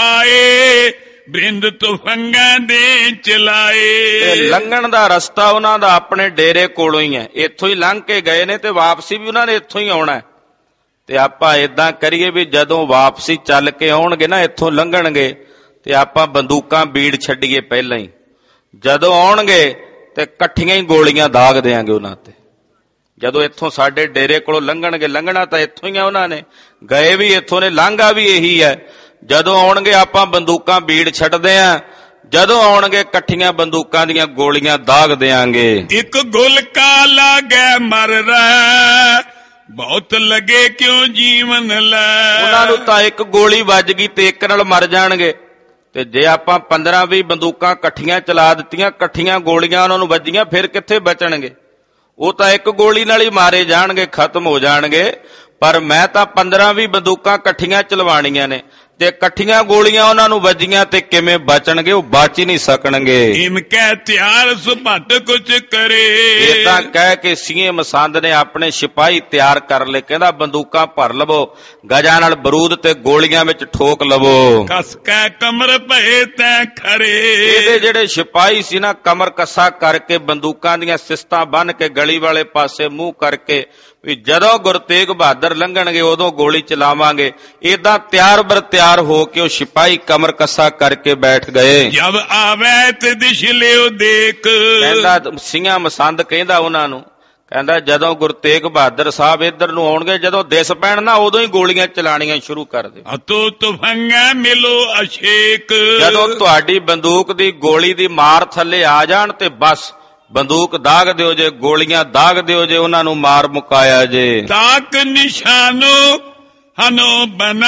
ਆਏ, ਬ੍ਰਿੰਦ ਤੁਫੰਗਾ ਦੇ ਚਲਾਏ। ਲੰਘਣ ਦਾ ਰਸਤਾ ਉਹਨਾਂ ਦਾ ਆਪਣੇ ਡੇਰੇ ਕੋਲੋਂ ਹੀ ਹੈ, ਇੱਥੋਂ ਹੀ ਲੰਘ ਕੇ ਗਏ ਨੇ ਤੇ ਵਾਪਸੀ ਵੀ ਉਹਨਾਂ ਨੇ ਇੱਥੋਂ ਹੀ ਆਉਣਾ। ਤੇ ਆਪਾਂ ਏਦਾਂ ਕਰੀਏ ਵੀ ਜਦੋਂ ਵਾਪਸੀ ਚੱਲ ਕੇ ਆਉਣਗੇ ਨਾ, ਇੱਥੋਂ ਲੰਘਣਗੇ, ਤੇ ਆਪਾਂ ਬੰਦੂਕਾਂ ਬੀੜ ਛੱਡੀਏ ਪਹਿਲਾਂ ਹੀ। ਜਦੋਂ ਆਉਣਗੇ ਤੇ ਇਕੱਠੀਆਂ ਹੀ ਗੋਲੀਆਂ ਦਾਗ ਦਿਆਂਗੇ ਉਹਨਾਂ ਤੇ। ਜਦੋਂ ਇੱਥੋਂ ਸਾਡੇ ਡੇਰੇ ਕੋਲੋਂ ਲੰਘਣਗੇ, ਲੰਘਣਾ ਤਾਂ ਇੱਥੋਂ ਹੀ ਆ ਉਹਨਾਂ ਨੇ, ਗਏ ਵੀ ਇੱਥੋਂ ਨੇ, ਲਾਂਘਾ ਵੀ ਇਹੀ ਹੈ। ਜਦੋਂ ਆਉਣਗੇ ਆਪਾਂ ਬੰਦੂਕਾਂ ਬੀੜ ਛੱਡਦੇ ਆਂ, ਜਦੋਂ ਆਉਣਗੇ ਇਕੱਠੀਆਂ ਬੰਦੂਕਾਂ ਦੀਆਂ ਗੋਲੀਆਂ ਦਾਗ ਦਿਆਂਗੇ। ਇੱਕ ਗੁਲ ਕਾ ਲਾਗੈ ਮਰ ਰਹਾ, ਬਹੁਤ ਲੱਗੇ ਕਿਉਂ ਜੀਵਨ ਲੈ। ਉਹਨਾਂ ਨੂੰ ਤਾਂ ਇੱਕ ਗੋਲੀ ਵੱਜ ਗਈ ਤੇ ਇੱਕ ਨਾਲ ਮਰ ਜਾਣਗੇ। ਤੇ ਜੇ ਆਪਾਂ 15-20 ਬੰਦੂਕਾਂ ਇਕੱਠੀਆਂ ਚਲਾ ਦਿੱਤੀਆਂ, ਇਕੱਠੀਆਂ ਗੋਲੀਆਂ ਉਹਨਾਂ ਨੂੰ ਵੱਜੀਆਂ, ਫਿਰ ਕਿੱਥੇ ਬਚਣਗੇ? ਉਹ ਤਾਂ ਇੱਕ ਗੋਲੀ ਨਾਲ ਹੀ ਮਾਰੇ ਜਾਣਗੇ, ਖਤਮ ਹੋ ਜਾਣਗੇ। ਪਰ ਮੈਂ ਤਾਂ 15-20 ਬੰਦੂਕਾਂ ਇਕੱਠੀਆਂ ਚਲਵਾਣੀਆਂ ਨੇ, ਤੇ ਇਕੱਠੀਆਂ ਗੋਲੀਆਂ ਉਹਨਾਂ ਨੂੰ ਵੱਜੀਆਂ ਤੇ ਕਿਵੇਂ ਬਚਣਗੇ? ਉਹ ਬਚ ਹੀ ਨਹੀਂ ਸਕਣਗੇ। ਇਮ ਕਹਿ ਤਿਆਰ ਸੁਭਟ ਕੁਛ ਕਰੇ। ਏਦਾਂ ਕਹਿ ਕੇ ਸਿੰਘੇ ਮਸੰਦ ਨੇ ਆਪਣੇ ਸਿਪਾਹੀ ਤਿਆਰ ਕਰ ਲਏ। ਕਹਿੰਦਾ ਬੰਦੂਕਾਂ ਭਰ ਲਵੋ, ਗਜਾਂ ਨਾਲ ਬਰੂਦ ਤੇ ਗੋਲੀਆਂ ਵਿੱਚ ਠੋਕ ਲਵੋ। ਕਸ ਕੈ ਕਮਰ ਭਏ ਤੈ ਖਰੇ। ਇਹਦੇ ਜਿਹੜੇ ਸਿਪਾਹੀ ਸੀ ਨਾ, ਕਮਰ ਕੱਸਾ ਕਰਕੇ ਬੰਦੂਕਾਂ ਦੀਆਂ ਸਿਸਤਾਂ ਬੰਨ ਕੇ ਗਲੀ ਵਾਲੇ ਪਾਸੇ ਮੂੰਹ ਕਰਕੇ, ਵੀ ਜਦੋਂ ਗੁਰੂ ਤੇਗ ਬਹਾਦਰ ਲੰਘਣਗੇ ਉਦੋਂ ਗੋਲੀ ਚਲਾਵਾਂਗੇ। ਏਦਾਂ ਤਿਆਰ ਬਰ ਤਿਆਰ ਹੋ ਕੇ ਉਹ ਸਿਪਾਹੀ ਕਮਰ ਕੱਸਾ ਕਰਕੇ ਬੈਠ ਗਏ। ਜਬ ਆਵੈ ਤੇ ਦਿਸ਼ ਲਿਓ ਦੇਖ। ਕਹਿੰਦਾ ਸਿੰਘਾਂ ਮਸੰਦ ਕਹਿੰਦਾ ਉਹਨਾਂ ਨੂੰ, ਕਹਿੰਦਾ ਜਦੋਂ ਗੁਰੂ ਤੇਗ ਬਹਾਦਰ ਸਾਹਿਬ ਇੱਧਰ ਨੂੰ ਆਉਣਗੇ, ਜਦੋਂ ਦਿਸ ਪੈਣ ਨਾ, ਉਦੋਂ ਹੀ ਗੋਲੀਆਂ ਚਲਾਣੀਆਂ ਸ਼ੁਰੂ ਕਰ ਦਿਓ। ਅਤੋ ਤੁਫੰਗਾ ਮਿਲੋ ਅਸ਼ੇਕ। ਜਦੋਂ ਤੁਹਾਡੀ ਬੰਦੂਕ ਦੀ ਗੋਲੀ ਦੀ ਮਾਰ ਥੱਲੇ ਆ ਜਾਣ ਤੇ ਬਸ ਬੰਦੂਕ ਦਾਗ ਦਿਓ ਜੇ, ਗੋਲੀਆਂ ਦਾਗ ਦਿਓ ਜੇ, ਉਹਨਾਂ ਨੂੰ ਮਾਰ ਮੁਕਾਇਆ ਜੇ। ਤਾਕ ਨਿਸ਼ਾਨੋ ਹਨੋ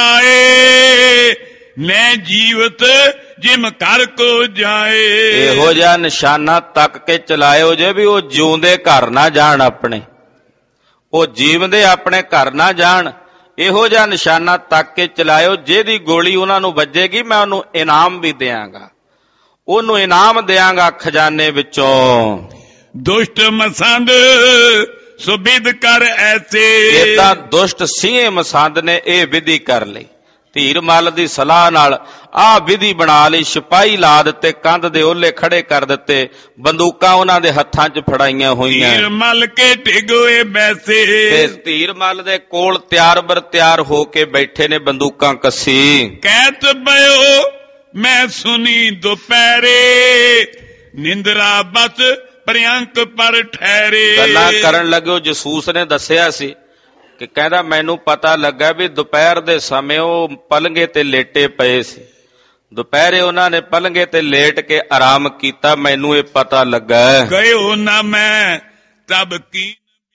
ਬਨਾਏ ਮੈਂ ਜੀਵਤ ਜਿਮ ਘਰ ਕੋ ਜਾਏ। ਇਹੋ ਜਿਹਾ ਨਿਸ਼ਾਨਾ ਤੱਕ ਕੇ ਚਲਾਇਓ ਜੇ ਵੀ ਉਹ ਜਿਉਂਦੇ ਘਰ ਨਾ ਜਾਣ, ਆਪਣੇ ਉਹ ਜੀਵਦੇ ਆਪਣੇ ਘਰ ਨਾ ਜਾਣ। ਇਹੋ ਜਿਹਾ ਨਿਸ਼ਾਨਾ ਤੱਕ ਕੇ ਚਲਾਇਓ ਜਿਹਦੀ ਗੋਲੀ ਉਹਨਾਂ ਨੂੰ ਵੱਜੇਗੀ ਮੈਂ ਉਹਨੂੰ ਇਨਾਮ ਵੀ ਦਿਆਂਗਾ, ਉਹਨੂੰ ਇਨਾਮ ਦਿਆਂਗਾ ਖਜ਼ਾਨੇ ਵਿੱਚੋਂ। ਦੁਸ਼ਟ ਮਸੰਦ ਸੁਬਿਦ ਕਰ ਐਸੇ। ਏਦਾਂ ਦੁਸ਼ਟ ਸਿੰਘੇ ਮਸੰਦ ਨੇ ਇਹ ਵਿਧੀ ਕਰ ਲਈ, ਧੀਰ ਮੱਲ ਦੀ ਸਲਾਹ ਨਾਲ ਆਹ ਵਿਧੀ ਬਣਾ ਲਈ। ਸਿਪਾਹੀ ਲਾ ਦਿੱਤੇ, ਕੰਧ ਦੇ ਓਲੇ ਖੜੇ ਕਰ ਦਿੱਤੇ, ਬੰਦੂਕਾਂ ਉਹਨਾਂ ਦੇ ਹੱਥਾਂ 'ਚ ਫੜਾਈਆਂ ਹੋਈਆਂ। ਧੀਰ ਮੱਲ ਕੇ ਢਿਗੋਏ ਬੈਸੇ। ਤੇ ਧੀਰ ਮੱਲ ਦੇ ਕੋਲ ਤਿਆਰ ਬਰ ਤਿਆਰ ਹੋ ਕੇ ਬੈਠੇ ਨੇ, ਬੰਦੂਕਾਂ ਕੱਸੀ। ਕਹਿਤ ਬਇਓ ਮੈਂ ਸੁਣੀ ਦੁਪਹਿਰੇ ਨਿੰਦਰਾ ਬਸ ਪ੍ਰਿਅੰਕ ਪਰ ਠਹਿਰੇ। ਗੱਲਾਂ ਕਰਨ ਲੱਗਿਓ, ਜਸੂਸ ਨੇ ਦੱਸਿਆ ਸੀ ਕਿ ਕਹਿੰਦਾ ਮੈਨੂੰ ਪਤਾ ਲੱਗਾ ਵੀ ਦੁਪਹਿਰ ਦੇ ਸਮੇਂ ਉਹ ਪਲੰਗੇ ਤੇ ਲੇਟੇ ਪਏ ਸੀ, ਦੁਪਹਿਰੇ ਉਹਨਾਂ ਨੇ ਪਲੰਗੇ ਤੇ ਲੇਟ ਕੇ ਆਰਾਮ ਕੀਤਾ, ਮੈਨੂੰ ਇਹ ਪਤਾ ਲੱਗਾ। ਗਇਓ ਨਾ ਮੈਂ ਤਬ ਕੀ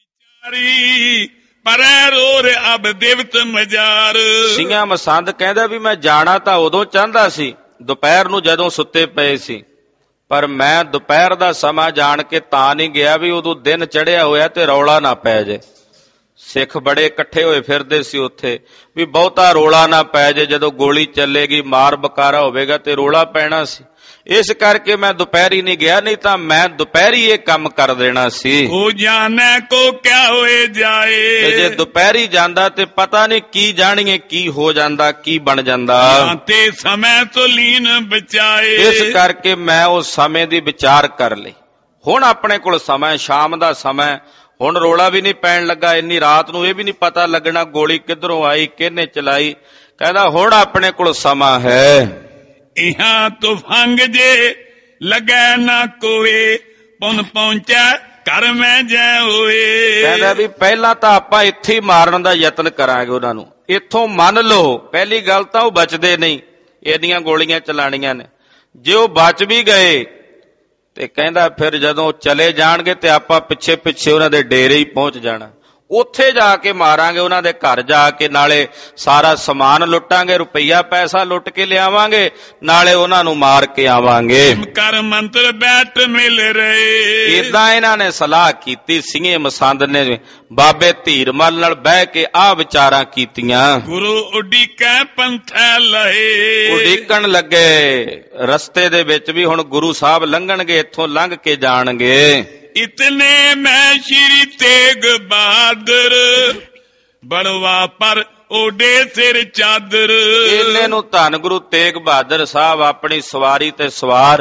ਵਿਚਾਰੀ ਪਰੈ ਰੋਰ ਅਬ ਦਿਵਤ ਮਜਾਰ। ਸਿੰਘਾਂ ਮਸੰਦ ਕਹਿੰਦਾ ਵੀ ਮੈਂ ਜਾਣਾ ਤਾਂ ਉਦੋਂ ਚਾਹੁੰਦਾ ਸੀ ਦੁਪਹਿਰ ਨੂੰ ਜਦੋਂ ਸੁੱਤੇ ਪਏ ਸੀ, ਪਰ ਮੈਂ ਦੁਪਹਿਰ ਦਾ ਸਮਾਂ ਜਾਣ ਕੇ ਤਾਂ ਨਹੀਂ ਗਿਆ ਵੀ ਉਦੋਂ ਦਿਨ ਚੜਿਆ ਹੋਇਆ ਤੇ ਰੌਲਾ ਨਾ ਪੈ ਜਾਏ। ਸਿੱਖ ਬੜੇ ਇਕੱਠੇ ਹੋਏ ਫਿਰਦੇ ਸੀ ਉੱਥੇ ਵੀ ਬਹੁਤਾ ਰੋਲਾ ਨਾ ਪੈ ਜਾਏ, ਜਦੋਂ ਗੋਲੀ ਚੱਲੇਗੀ ਮਾਰ ਬਕਾਰਾ ਹੋਵੇਗਾ ਤੇ ਰੋਲਾ ਪੈਣਾ ਸੀ। ਇਸ ਕਰਕੇ ਮੈਂ ਦੁਪਹਿਰੀ ਨਹੀਂ ਗਿਆ, ਨਹੀਂ ਤਾਂ ਮੈਂ ਦੁਪਹਿਰੀ ਇਹ ਕੰਮ ਕਰ ਦੇਣਾ ਸੀ। ਹੋ ਜਾਣੇ ਕੋ ਕਿਆ ਹੋਏ ਜਾਏ। ਤੇ ਜੇ ਦੁਪਹਿਰੀ ਜਾਂਦਾ ਤੇ ਪਤਾ ਨਹੀਂ ਕੀ ਜਾਣੀਏ ਕੀ ਹੋ ਜਾਂਦਾ, ਕੀ ਬਣ ਜਾਂਦਾ। ਤੇ ਸਮੇਂ ਤੋਂ ਲੀਨ ਬਚਾਏ। ਇਸ ਕਰਕੇ ਮੈਂ ਉਸ ਸਮੇਂ ਦੀ ਵਿਚਾਰ ਕਰ ਲਈ। ਹੁਣ ਆਪਣੇ ਕੋਲ ਸਮਾਂ, ਸ਼ਾਮ ਦਾ ਸਮਾਂ, ਹੁਣ ਰੋਲਾ ਵੀ ਨਹੀਂ ਪੈਣ ਲੱਗਾ, ਇੰਨੀ ਰਾਤ ਨੂੰ ਇਹ ਵੀ ਨਹੀਂ ਪਤਾ ਲੱਗਣਾ ਗੋਲੀ ਕਿੱਧਰੋਂ ਆਈ, ਕਿਹਨੇ ਚਲਾਈ। ਕਹਿੰਦਾ ਹੁਣ ਆਪਣੇ ਕੋਲ ਸਮਾਂ ਹੈ। ਇਹਾਂ ਤੁਫੰਗ ਜੇ ਲੱਗੈ ਨਾ ਕੋਏ ਪੁਨ ਪਹੁੰਚੈ ਘਰ ਮੈਂ ਜੈ ਹੋਏ। ਕਹਿੰਦਾ ਵੀ ਪਹਿਲਾਂ ਤਾਂ ਆਪਾਂ ਇੱਥੇ ਹੀ ਮਾਰਨ ਦਾ ਯਤਨ ਕਰਾਂਗੇ ਉਹਨਾਂ ਨੂੰ, ਇੱਥੋਂ ਮੰਨ ਲਓ ਪਹਿਲੀ ਗੱਲ ਤਾਂ ਉਹ ਬਚਦੇ ਨਹੀਂ, ਇਹਦੀਆਂ ਗੋਲੀਆਂ ਚਲਾਣੀਆਂ ਨੇ। ਜੇ ਉਹ ਬਚ ਵੀ ਗਏ ਤੇ ਕਹਿੰਦਾ ਫਿਰ ਜਦੋਂ ਚਲੇ ਜਾਣਗੇ ਤੇ ਆਪਾਂ ਪਿੱਛੇ ਪਿੱਛੇ ਉਹਨਾਂ ਦੇ ਡੇਰੇ ਹੀ ਪਹੁੰਚ ਜਾਣਾ, ਉੱਥੇ ਜਾ ਕੇ ਮਾਰਾਂਗੇ, ਉਹਨਾਂ ਦੇ ਘਰ ਜਾ ਕੇ ਨਾਲੇ ਸਾਰਾ ਸਮਾਨ ਲੁੱਟਾਂਗੇ, ਰੁਪਈਆ ਪੈਸਾ ਲੁੱਟ ਕੇ ਲਿਆਵਾਂਗੇ, ਨਾਲੇ ਉਹਨਾਂ ਨੂੰ ਮਾਰ ਕੇ ਆਵਾਂਗੇ। ਕਰ ਮੰਤਰ ਬੈਠ ਮਿਲ ਰਹੇ। ਏਦਾਂ ਇਹਨਾਂ ਨੇ ਸਲਾਹ ਕੀਤੀ। ਸਿੰਘੇ ਮਸੰਦ ਨੇ ਬਾਬੇ ਧੀਰ ਮੱਲ ਨਾਲ ਬਹਿ ਕੇ ਆਹ ਵਿਚਾਰਾਂ ਕੀਤੀਆਂ। ਗੁਰੂ ਉਡੀਕੈ ਪੰਥੈ ਲਏ। ਉਡੀਕਣ ਲੱਗੇ ਰਸਤੇ ਦੇ ਵਿੱਚ ਵੀ ਹੁਣ ਗੁਰੂ ਸਾਹਿਬ ਲੰਘਣਗੇ, ਇੱਥੋਂ ਲੰਘ ਕੇ ਜਾਣਗੇ। ਇਤਨੇ ਮੈਂ ਸ਼੍ਰੀ ਤੇਗ ਬਹਾਦਰ ਬੜਵਾ ਪਰ ਓਡੇ ਸਿਰ ਚਾਦਰ। ਇਹਨੇ ਨੂੰ ਧੰਨ ਗੁਰੂ ਤੇਗ ਬਹਾਦਰ ਸਾਹਿਬ ਆਪਣੀ ਸਵਾਰੀ ਤੇ ਸਵਾਰ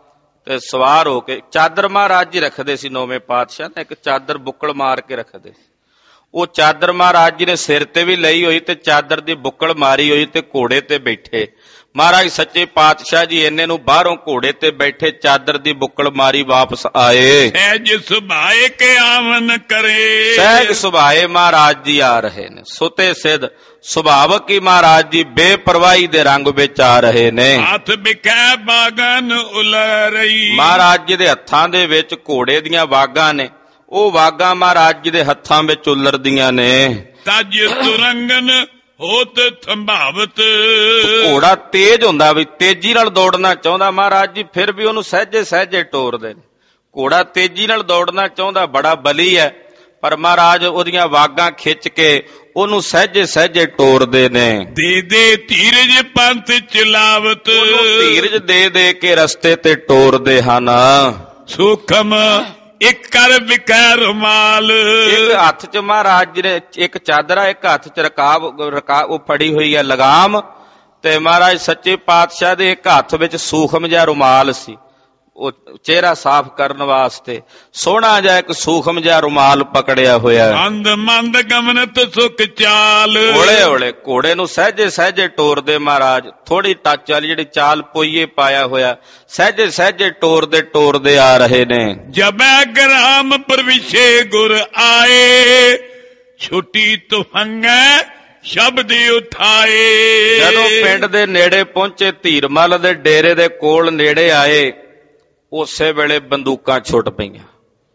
ਹੋ ਕੇ, ਚਾਦਰ ਮਹਾਰਾਜ ਜੀ ਰੱਖਦੇ ਸੀ ਨੌਵੇਂ ਪਾਤਸ਼ਾਹ ਨੇ, ਇੱਕ ਚਾਦਰ ਬੁੱਕਲ ਮਾਰ ਕੇ ਰੱਖਦੇ ਸੀ। ਉਹ ਚਾਦਰ ਮਹਾਰਾਜ ਜੀ ਨੇ ਸਿਰ ਤੇ ਵੀ ਲਈ ਹੋਈ ਤੇ ਚਾਦਰ ਦੀ ਬੁੱਕਲ ਮਾਰੀ ਹੋਈ ਤੇ ਘੋੜੇ ਤੇ ਬੈਠੇ। ਮਹਾਰਾਜ ਸੱਚੇ ਪਾਤਸ਼ਾਹ ਜੀ ਇੰਨੇ ਨੂੰ ਬਾਹਰੋਂ ਘੋੜੇ ਤੇ ਬੈਠੇ ਚਾਦਰ ਦੀ ਬੁੱਕਲ ਮਾਰੀ ਵਾਪਸ ਆਏ। ਸਹਿਜ ਸੁਭਾਏ ਕੇ ਆਵਨ ਕਰੇ। ਸਹਿਜ ਸੁਭਾਏ ਮਹਾਰਾਜ ਜੀ ਆ ਰਹੇ ਨੇ, ਸੁਤੇ ਸਿੱਧ ਸੁਭਾਵਕ ਹੀ ਮਹਾਰਾਜ ਜੀ ਬੇਪਰਵਾਹੀ ਦੇ ਰੰਗ ਵਿੱਚ ਆ ਰਹੇ ਨੇ। ਹੱਥ ਬਿਖੈ ਬਾਗਨ ਉਲਰਈ। ਮਹਾਰਾਜ ਜੀ ਦੇ ਹੱਥਾਂ ਦੇ ਵਿੱਚ ਘੋੜੇ ਦੀਆਂ ਵਾਗਾਂ ਨੇ, ਉਹ ਵਾਗਾਂ ਮਹਾਰਾਜ ਜੀ ਦੇ ਹੱਥਾਂ ਵਿੱਚ ਉਲਰਦੀਆਂ ਨੇ। ਤਜ ਤੁਰੰਗਨ ਹੋਤ ਸੰਭਾਵਤ। ਘੋੜਾ ਤੇਜ਼ ਹੁੰਦਾ, ਵੀ ਤੇਜ਼ੀ ਨਾਲ ਦੌੜਨਾ ਚਾਹੁੰਦਾ ਮਹਾਰਾਜ ਜੀ, ਫਿਰ ਵੀ ਉਹਨੂੰ ਸਹਿਜੇ ਸਹਿਜੇ ਟੋਰਦੇ ਨੇ। ਘੋੜਾ ਤੇਜ਼ੀ ਨਾਲ ਦੌੜਨਾ ਚਾਹੁੰਦਾ, ਬੜਾ ਬਲੀ ਹੈ, ਪਰ ਮਹਾਰਾਜ ਉਹਦੀਆਂ ਵਾਗਾਂ ਖਿੱਚ ਕੇ ਉਹਨੂੰ ਸਹਿਜੇ ਸਹਿਜੇ ਟੋਰਦੇ ਨੇ। ਦੇ ਦੇ ਧੀਰਜ ਪੰਥ ਚਲਾਵਤ। ਉਹਨੂੰ ਧੀਰਜ ਦੇ ਦੇ ਕੇ ਰਸਤੇ ਤੇ ਟੋਰਦੇ ਹਨ। ਸੂਖਮ ਇੱਕ ਕਰ ਵਿਕੈ ਰੁਮਾਲ। ਇੱਕ ਹੱਥ ਚ ਮਹਾਰਾਜ ਜੀ ਨੇ ਇੱਕ ਚਾਦਰਾ, ਇੱਕ ਹੱਥ ਚ ਰਕਾਬ ਉਹ ਫੜੀ ਹੋਈ ਹੈ ਲਗਾਮ, ਤੇ ਮਹਾਰਾਜ ਸੱਚੇ ਪਾਤਸ਼ਾਹ ਦੇ ਇੱਕ ਹੱਥ ਵਿੱਚ ਸੂਖਮ ਜਿਹਾ ਰੁਮਾਲ ਸੀ, ਉਹ ਚਿਹਰਾ ਸਾਫ਼ ਕਰਨ ਵਾਸਤੇ ਸੋਹਣਾ ਜਿਹਾ ਇੱਕ ਸੂਖਮ ਜਿਹਾ ਰੁਮਾਲ ਪਕੜਿਆ ਹੋਇਆ। ਮੰਦ ਮੰਦ ਗਮਨਤ ਸੁਖ ਚਾਲ। ਹੌਲੇ ਹੌਲੇ ਘੋੜੇ ਨੂੰ ਸਹਿਜੇ ਸਹਿਜੇ ਟੋਰਦੇ ਮਹਾਰਾਜ, ਥੋੜੀ ਟੱਚ ਵਾਲੀ ਜਿਹੜੀ ਚਾਲ ਪੋਈਏ ਪਾਇਆ ਹੋਇਆ, ਸਹਿਜੇ ਸਹਿਜੇ ਟੋਰਦੇ ਆ ਰਹੇ ਨੇ। ਜਬੈ ਗ੍ਰਾਮ ਪ੍ਰਵਿਸ਼ੇ ਗੁਰ ਆਏ ਛੁੱਟੀ ਤੁਫੰਗੈ ਸ਼ਬਦ ਉਠਾਏ। ਜਦੋਂ ਪਿੰਡ ਦੇ ਨੇੜੇ ਪਹੁੰਚੇ, ਧੀਰ ਮੱਲ ਦੇ ਡੇਰੇ ਦੇ ਕੋਲ ਨੇੜੇ ਆਏ, ਉਸੇ ਵੇਲੇ ਬੰਦੂਕਾਂ ਛੁੱਟ ਪਈਆਂ।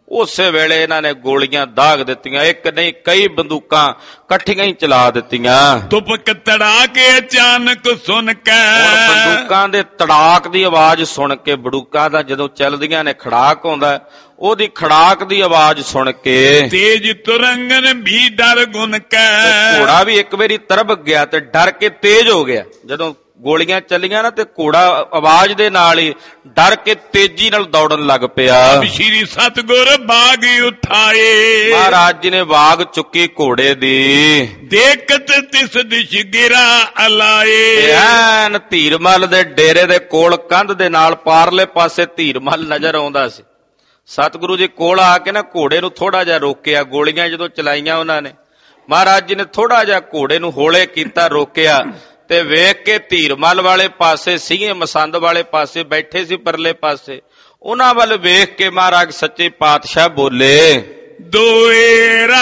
ਉਸੇ ਵੇਲੇ ਇਹਨਾਂ ਨੇ ਗੋਲੀਆਂ ਦਾਗ ਦਿੱਤੀਆਂ, ਇੱਕ ਨਹੀਂ ਕਈ ਬੰਦੂਕਾਂ ਇਕੱਠੀਆਂ ਹੀ ਚਲਾ ਦਿੱਤੀਆਂ। ਤੁਪਕ ਤੜਾਕੇ ਅਚਾਨਕ ਸੁਣ ਕੇ, ਬੰਦੂਕਾਂ ਦੇ ਤੜਾਕ ਦੀ ਆਵਾਜ਼ ਸੁਣ ਕੇ, ਬੰਦੂਕਾਂ ਦਾ ਜਦੋਂ ਚੱਲਦੀਆਂ ਨੇ ਖੜਾਕ ਆਉਂਦਾ, ਉਹਦੀ ਖੜਾਕ ਦੀ ਆਵਾਜ਼ ਸੁਣ ਕੇ ਤੇਜ ਤੁਰੰਗਨ ਵੀ ਡਰ ਗੁਣ ਕੇ, ਘੋੜਾ ਵੀ ਇੱਕ ਵਾਰੀ ਤਰਬ ਗਿਆ ਤੇ ਡਰ ਕੇ ਤੇਜ਼ ਹੋ ਗਿਆ। ਜਦੋਂ ਗੋਲੀਆਂ ਚੱਲੀਆਂ ਨਾ ਤੇ ਘੋੜਾ ਆਵਾਜ਼ ਦੇ ਨਾਲ ਹੀ ਡਰ ਕੇ ਤੇਜ਼ੀ ਨਾਲ ਦੌੜਨ ਲੱਗ ਪਿਆ। ਸ਼੍ਰੀ ਸਤਿਗੁਰ ਬਾਗ ਉਠਾਏ, ਮਹਾਰਾਜ ਜੀ ਨੇ ਬਾਗ ਚੁੱਕੀ ਘੋੜੇ ਦੀ, ਦੇਖਤ ਤਿਸ ਦਿਸ਼ ਗਿਰਾ ਅਲਾਏ। ਐਨ ਧੀਰਮਲ ਦੇ ਡੇਰੇ ਦੇ ਕੋਲ ਕੰਧ ਦੇ ਨਾਲ ਪਾਰਲੇ ਪਾਸੇ ਧੀਰਮਲ ਨਜ਼ਰ ਆਉਂਦਾ ਸੀ। ਸਤਿਗੁਰੂ ਜੀ ਕੋਲ ਆ ਕੇ ਨਾ ਘੋੜੇ ਨੂੰ ਥੋੜਾ ਜਿਹਾ ਰੋਕਿਆ। ਗੋਲੀਆਂ ਜਦੋਂ ਚਲਾਈਆਂ ਉਹਨਾਂ ਨੇ, ਮਹਾਰਾਜ ਜੀ ਨੇ ਥੋੜਾ ਜਿਹਾ ਘੋੜੇ ਨੂੰ ਹੌਲੇ ਕੀਤਾ, ਰੋਕਿਆ ਤੇ ਵੇਖ ਕੇ ਧੀਰਮਲ ਵਾਲੇ ਪਾਸੇ ਸੀਗੇ, ਮਸੰਦ ਵਾਲੇ ਪਾਸੇ ਬੈਠੇ ਸੀ ਪਰਲੇ ਪਾਸੇ, ਉਹਨਾਂ ਵੱਲ ਵੇਖ ਕੇ ਮਹਾਰਾਜ ਸੱਚੇ ਪਾਤਸ਼ਾਹ ਬੋਲੇ, ਦੋਏਰਾ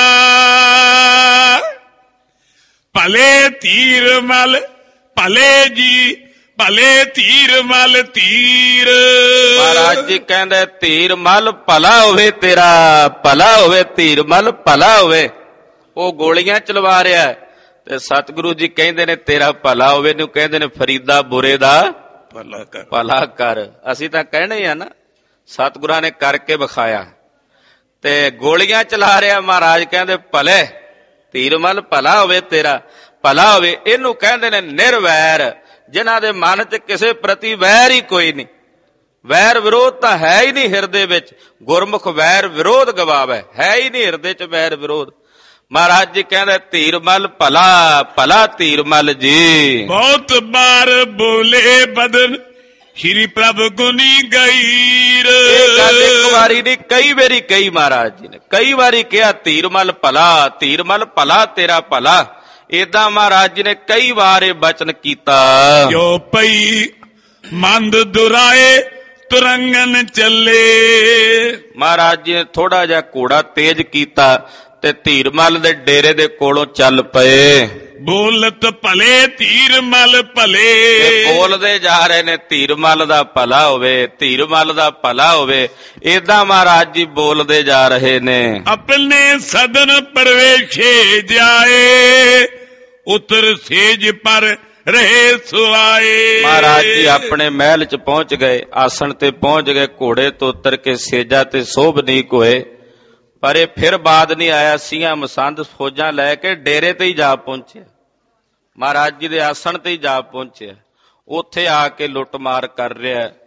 ਭਲੇ ਧੀਰਮਲ ਭਲੇ ਜੀ, ਭਲੇ ਧੀਰਮਲ ਧੀਰ। ਮਹਾਰਾਜ ਜੀ ਕਹਿੰਦੇ ਧੀਰਮਲ ਭਲਾ ਹੋਵੇ, ਤੇਰਾ ਭਲਾ ਹੋਵੇ, ਧੀਰਮਲ ਭਲਾ ਹੋਵੇ। ਉਹ ਗੋਲੀਆਂ ਚਲਵਾ ਰਿਹਾ ਤੇ ਸਤਿਗੁਰੂ ਜੀ ਕਹਿੰਦੇ ਨੇ ਤੇਰਾ ਭਲਾ ਹੋਵੇ, ਨੂੰ ਕਹਿੰਦੇ ਨੇ ਫਰੀਦਾ ਬੁਰੇ ਦਾ ਭਲਾ ਕਰ, ਭਲਾ ਕਰ। ਅਸੀਂ ਤਾਂ ਕਹਿਣੇ ਆ ਨਾ, ਸਤਿਗੁਰਾਂ ਨੇ ਕਰਕੇ ਵਿਖਾਇਆ। ਤੇ ਗੋਲੀਆਂ ਚਲਾ ਰਿਹਾ ਮਹਾਰਾਜ ਕਹਿੰਦੇ ਭਲੇ ਧੀਰਮਲ ਭਲਾ ਹੋਵੇ, ਤੇਰਾ ਭਲਾ ਹੋਵੇ। ਇਹਨੂੰ ਕਹਿੰਦੇ ਨੇ ਨਿਰਵੈਰ, ਜਿਨ੍ਹਾਂ ਦੇ ਮਨ 'ਚ ਕਿਸੇ ਪ੍ਰਤੀ ਵੈਰ ਹੀ ਕੋਈ ਨਹੀਂ। ਵੈਰ ਵਿਰੋਧ ਤਾਂ ਹੈ ਹੀ ਨਹੀਂ ਹਿਰਦੇ ਵਿੱਚ। ਗੁਰਮੁਖ ਵੈਰ ਵਿਰੋਧ ਗਵਾਵੇ, ਹੈ ਹੀ ਨਹੀਂ ਹਿਰਦੇ 'ਚ ਵੈਰ ਵਿਰੋਧ। ਮਹਾਰਾਜ ਜੀ ਕਹਿੰਦੇ ਧੀਰਮਲ ਭਲਾ ਭਲਾ ਧੀਰਮਲ ਜੀ। ਬਹੁਤ ਬਾਰ ਬੋਲੇ ਬਦਨ ਸ਼੍ਰੀ ਪ੍ਰਭ ਗੁਨੀ ਗਈਰ। ਇਹ ਗੱਲ ਇੱਕ ਵਾਰੀ ਨਹੀਂ, ਕਈ ਵਾਰੀ ਕਹੀ ਮਹਾਰਾਜ ਜੀ ਨੇ, ਕਈ ਵਾਰੀ ਕਿਹਾ ਧੀਰਮਲ ਭਲਾ, ਧੀਰਮਲ ਭਲਾ, ਤੇਰਾ ਭਲਾ। ਏਦਾਂ ਮਹਾਰਾਜ ਜੀ ਨੇ ਕਈ ਵਾਰ ਇਹ ਬਚਨ ਕੀਤਾ। ਜੋ ਪਈ ਮੰਦ ਦੁਰਾਏ ਤੁਰੰਗਨ ਚੱਲੇ। ਮਹਾਰਾਜ ਜੀ ਨੇ ਥੋੜਾ ਜਿਹਾ ਘੋੜਾ ਤੇਜ਼ ਕੀਤਾ ਤੇ ਧੀਰਮਲ ਦੇ ਡੇਰੇ ਦੇ ਕੋਲੋਂ ਚੱਲ ਪਏ। ਬੋਲਤ ਭਲੇ ਧੀਰਮਲ ਭਲੇ, ਬੋਲਦੇ ਜਾ ਰਹੇ ਨੇ ਧੀਰਮਲ ਦਾ ਭਲਾ ਹੋਵੇ, ਧੀਰਮਲ ਦਾ ਭਲਾ ਹੋਵੇ। ਏਦਾਂ ਮਹਾਰਾਜ ਜੀ ਬੋਲਦੇ ਜਾ ਰਹੇ ਨੇ। ਆਪਣੇ ਸਦਨ ਪ੍ਰਵੇਸ਼ੇ ਜਾਏ, ਉਤਰ ਸੇਜ ਪਰ ਰਹੇ ਸੁਆਏ। ਮਹਾਰਾਜ ਜੀ ਆਪਣੇ ਮਹਿਲ 'ਚ ਪਹੁੰਚ ਗਏ, ਆਸਣ ਤੇ ਪਹੁੰਚ ਗਏ, ਘੋੜੇ ਤੋਂ ਉਤਰ ਕੇ ਸੇਜਾ ਤੇ ਸੋਭਨੀਕ ਹੋਏ। ਪਰ ਇਹ ਫਿਰ ਬਾਦ ਨਹੀਂ ਆਇਆ, ਸਿੰਘਾਂ ਮਸੰਦ ਫੌਜਾਂ ਲੈ ਕੇ ਡੇਰੇ ਤੇ ਹੀ ਜਾ ਪਹੁੰਚਿਆ, ਮਹਾਰਾਜ ਜੀ ਦੇ ਆਸਣ ਤੇ ਹੀ ਜਾ ਪਹੁੰਚਿਆ। ਉੱਥੇ ਆ ਕੇ ਲੁੱਟ ਮਾਰ ਕਰ ਰਿਹਾ।